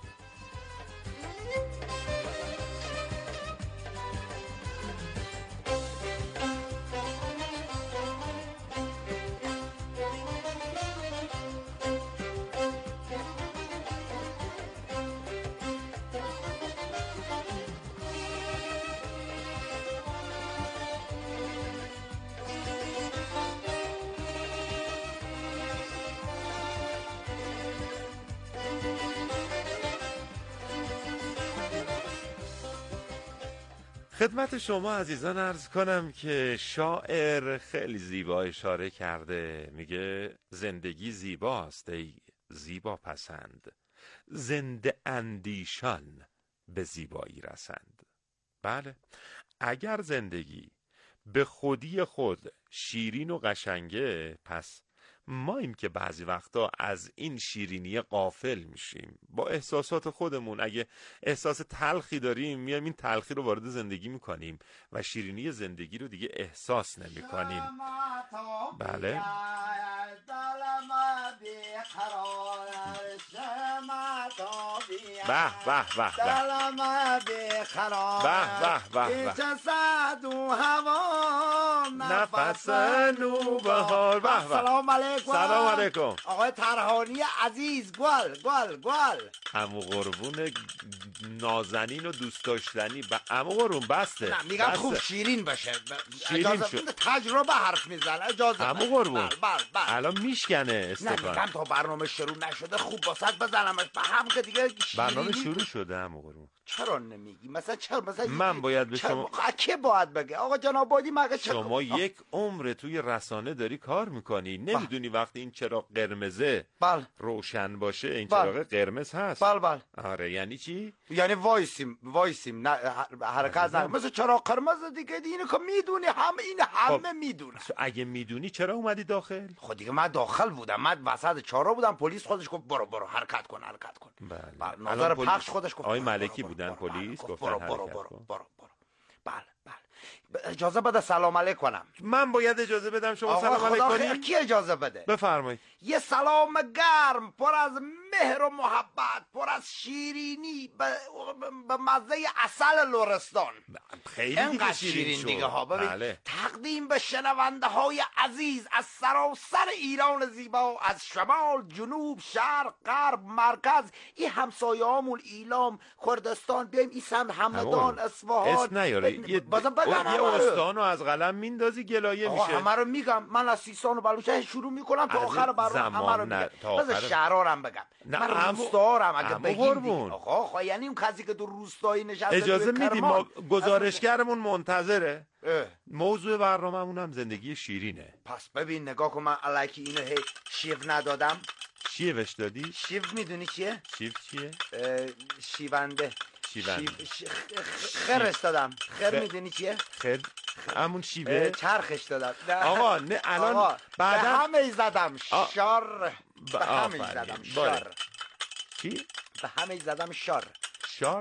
Speaker 25: خدمت شما عزیزان عرض کنم که شاعر خیلی زیبا اشاره کرده، میگه زندگی زیباست ای زیبا پسند، زنده اندیشان به زیبایی رسند. بله، اگر زندگی به خودی خود شیرین و قشنگه، پس ماییم که بعضی وقتا از این شیرینی غافل میشیم. با احساسات خودمون اگه احساس تلخی داریم میایم این تلخی رو وارد زندگی میکنیم و شیرینی زندگی رو دیگه احساس نمیکنیم. بله، به به به به نفس نوبهار. به به،
Speaker 1: سلام علیکم.
Speaker 25: سلام علیکم
Speaker 1: آقای ترهانی عزیز. گل گل گل
Speaker 25: عمو قربون نازنین و دوست داشتنی. ب... عمو قربون بسته.
Speaker 1: نه میگم
Speaker 25: بسته.
Speaker 1: خوب شیرین باشه.
Speaker 25: شیرین
Speaker 1: اجازه
Speaker 25: شد.
Speaker 1: تجربه حرف میزنه. اجازه
Speaker 25: عمو قربون
Speaker 1: بل بل بل.
Speaker 25: الان میشکنه
Speaker 1: نه
Speaker 25: استکان.
Speaker 1: میگم تا برنامه شروع نشده خوب واسط بزنمش به هم که دیگه
Speaker 25: برنامه شروع شده عمو قربون.
Speaker 1: چرا نمیگی؟ مثلا چرا مثلا
Speaker 25: من باید به شما
Speaker 1: کی باید بگه؟ آقا جناب بادی مگه چرا
Speaker 25: شما یک عمر توی رسانه داری کار میکنی، نمیدونی وقتی این چراغ قرمزه
Speaker 1: بل.
Speaker 25: روشن باشه این
Speaker 1: بل.
Speaker 25: چراغ قرمز هست.
Speaker 1: بل بل.
Speaker 25: آره یعنی چی؟
Speaker 1: یعنی وایسیم وایسیم نه حرکت نه مثل چراغ قرمز دیگه. اینو که میدونی، همه این همه میدونن.
Speaker 25: اگه میدونی چرا اومدی داخل؟
Speaker 1: خب دیگه من داخل بودم، من وسط چهارراه بودم، پلیس خودش گفت برو برو حرکت کن حرکت کن.
Speaker 25: بله.
Speaker 1: نظر پخش خودش گفت
Speaker 25: آقای ملکی بودن پلیس گفتن
Speaker 1: برو برو
Speaker 25: حرکت
Speaker 1: برو
Speaker 25: کن.
Speaker 1: برو برو. بله بله. اجازه بده سلام علیک کنم.
Speaker 25: من باید اجازه بدم شما سلام علیک کنی؟
Speaker 1: کی اجازه بده؟
Speaker 25: بفرمایید.
Speaker 1: یه سلام گرم پر از مهر و محبت، پر از شیرینی به, به مزه عسل لرستان.
Speaker 25: خیلی
Speaker 1: اینقدر
Speaker 25: شیرین,
Speaker 1: شیرین
Speaker 25: شد.
Speaker 1: دیگه ها. ببین
Speaker 25: بله.
Speaker 1: تقدیم به شنونده های عزیز از سراسر ایران زیبا، از شمال، جنوب، شرق، غرب، مرکز، این همسایه هامون ایلام، کردستان، بیایم این سمت همدان، اصفهان.
Speaker 25: اسم نیاره ب... یه,
Speaker 1: بازم بگم
Speaker 25: یه استانو از قلم میندازی گلایه میشه.
Speaker 1: همه رو میگم. من از سیستان و بلوچستان شروع میکنم تا آخر برنامه همه رو میگم. بذار شهرارم بگم.
Speaker 25: نه
Speaker 1: من روستارم اگه بگیم.
Speaker 6: آقا خب یعنی اون کسی که تو روستایی نشسته
Speaker 25: اجازه میدیم ما گزارشگرمون منتظره.
Speaker 6: اه.
Speaker 25: موضوع برنامه‌مون هم زندگی شیرینه.
Speaker 6: پس ببین نگاه کن، من الکی اینو هی شیو ندادم.
Speaker 25: شیوش دادی؟
Speaker 6: شیو میدونی چیه؟
Speaker 25: شیو چیه؟
Speaker 6: شیونده.
Speaker 25: شیونده.
Speaker 6: خرش دادم. خر میدونی چیه؟
Speaker 25: خر همون شیوه
Speaker 6: چرخش دادم.
Speaker 25: آقا نه الان
Speaker 6: بعدا به همه زدم شار. به همه زدم شار.
Speaker 25: چی؟
Speaker 6: به همه زدم شار.
Speaker 25: شار؟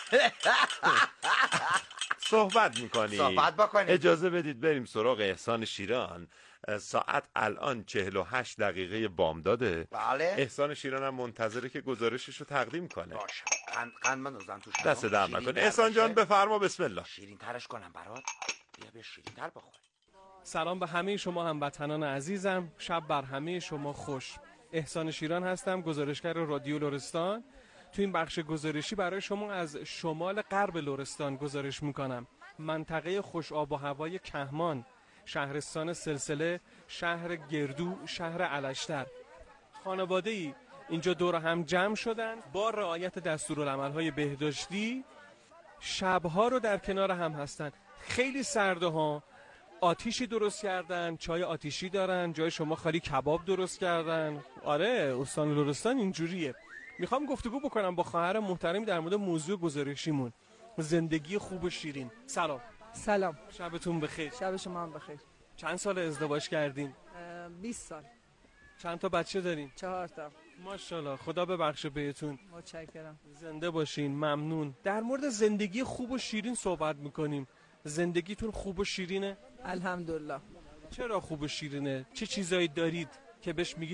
Speaker 25: صحبت میکنی.
Speaker 6: صحبت بکنیم.
Speaker 25: اجازه بدید بریم سراغ احسان شیران. ساعت الان چهل و هشت دقیقه بامداده.
Speaker 6: بله.
Speaker 25: احسان شیران هم منتظره که گزارشش رو تقدیم کنه.
Speaker 6: باشه. قند قند من دوزن توش.
Speaker 25: دست در نکنه. احسان جان بفرما. بسم الله.
Speaker 6: شیرین ترش کنم برات. بیا بیا شیرین تر بخور.
Speaker 7: سلام به همه شما هموطنان عزیزم. شب بر همه شما خوش. احسان شیران هستم، گزارشگر رادیو لرستان. تو این بخش گزارشی برای شما از شمال غرب لرستان گزارش میکنم. منطقه خوش آب و هوای کهمان، شهرستان سلسله، شهر گردو، شهر الشتر. خانواده‌ای اینجا دور هم جمع شدن با رعایت دستورالعمل‌های بهداشتی. شبها رو در کنار هم هستن. خیلی سرده ها. آتیشی درست کردن، چای آتیشی دارن، جای شما خالی کباب درست کردن. آره استان لرستان اینجوریه. میخوام گفتگو بکنم با خواهر محترمی در مورد موضوع گزارشیمون، زندگی خوب و شیرین. سلام.
Speaker 6: سلام.
Speaker 7: شبتون بخیر.
Speaker 6: شب شما هم بخیر.
Speaker 7: چند سال ازدواج کردین؟
Speaker 6: بیست سال.
Speaker 7: چند تا بچه دارین؟
Speaker 6: چهار تا.
Speaker 7: ماشاءالله، خدا ببخشه بهتون.
Speaker 6: متشکرم.
Speaker 7: زنده باشین. ممنون. در مورد زندگی خوب و شیرین صحبت میکنیم. زندگیتون خوب و شیرینه؟
Speaker 6: الحمدلله.
Speaker 7: چرا خوب و شیرینه؟ چه چیزایی دارید که بهش میگید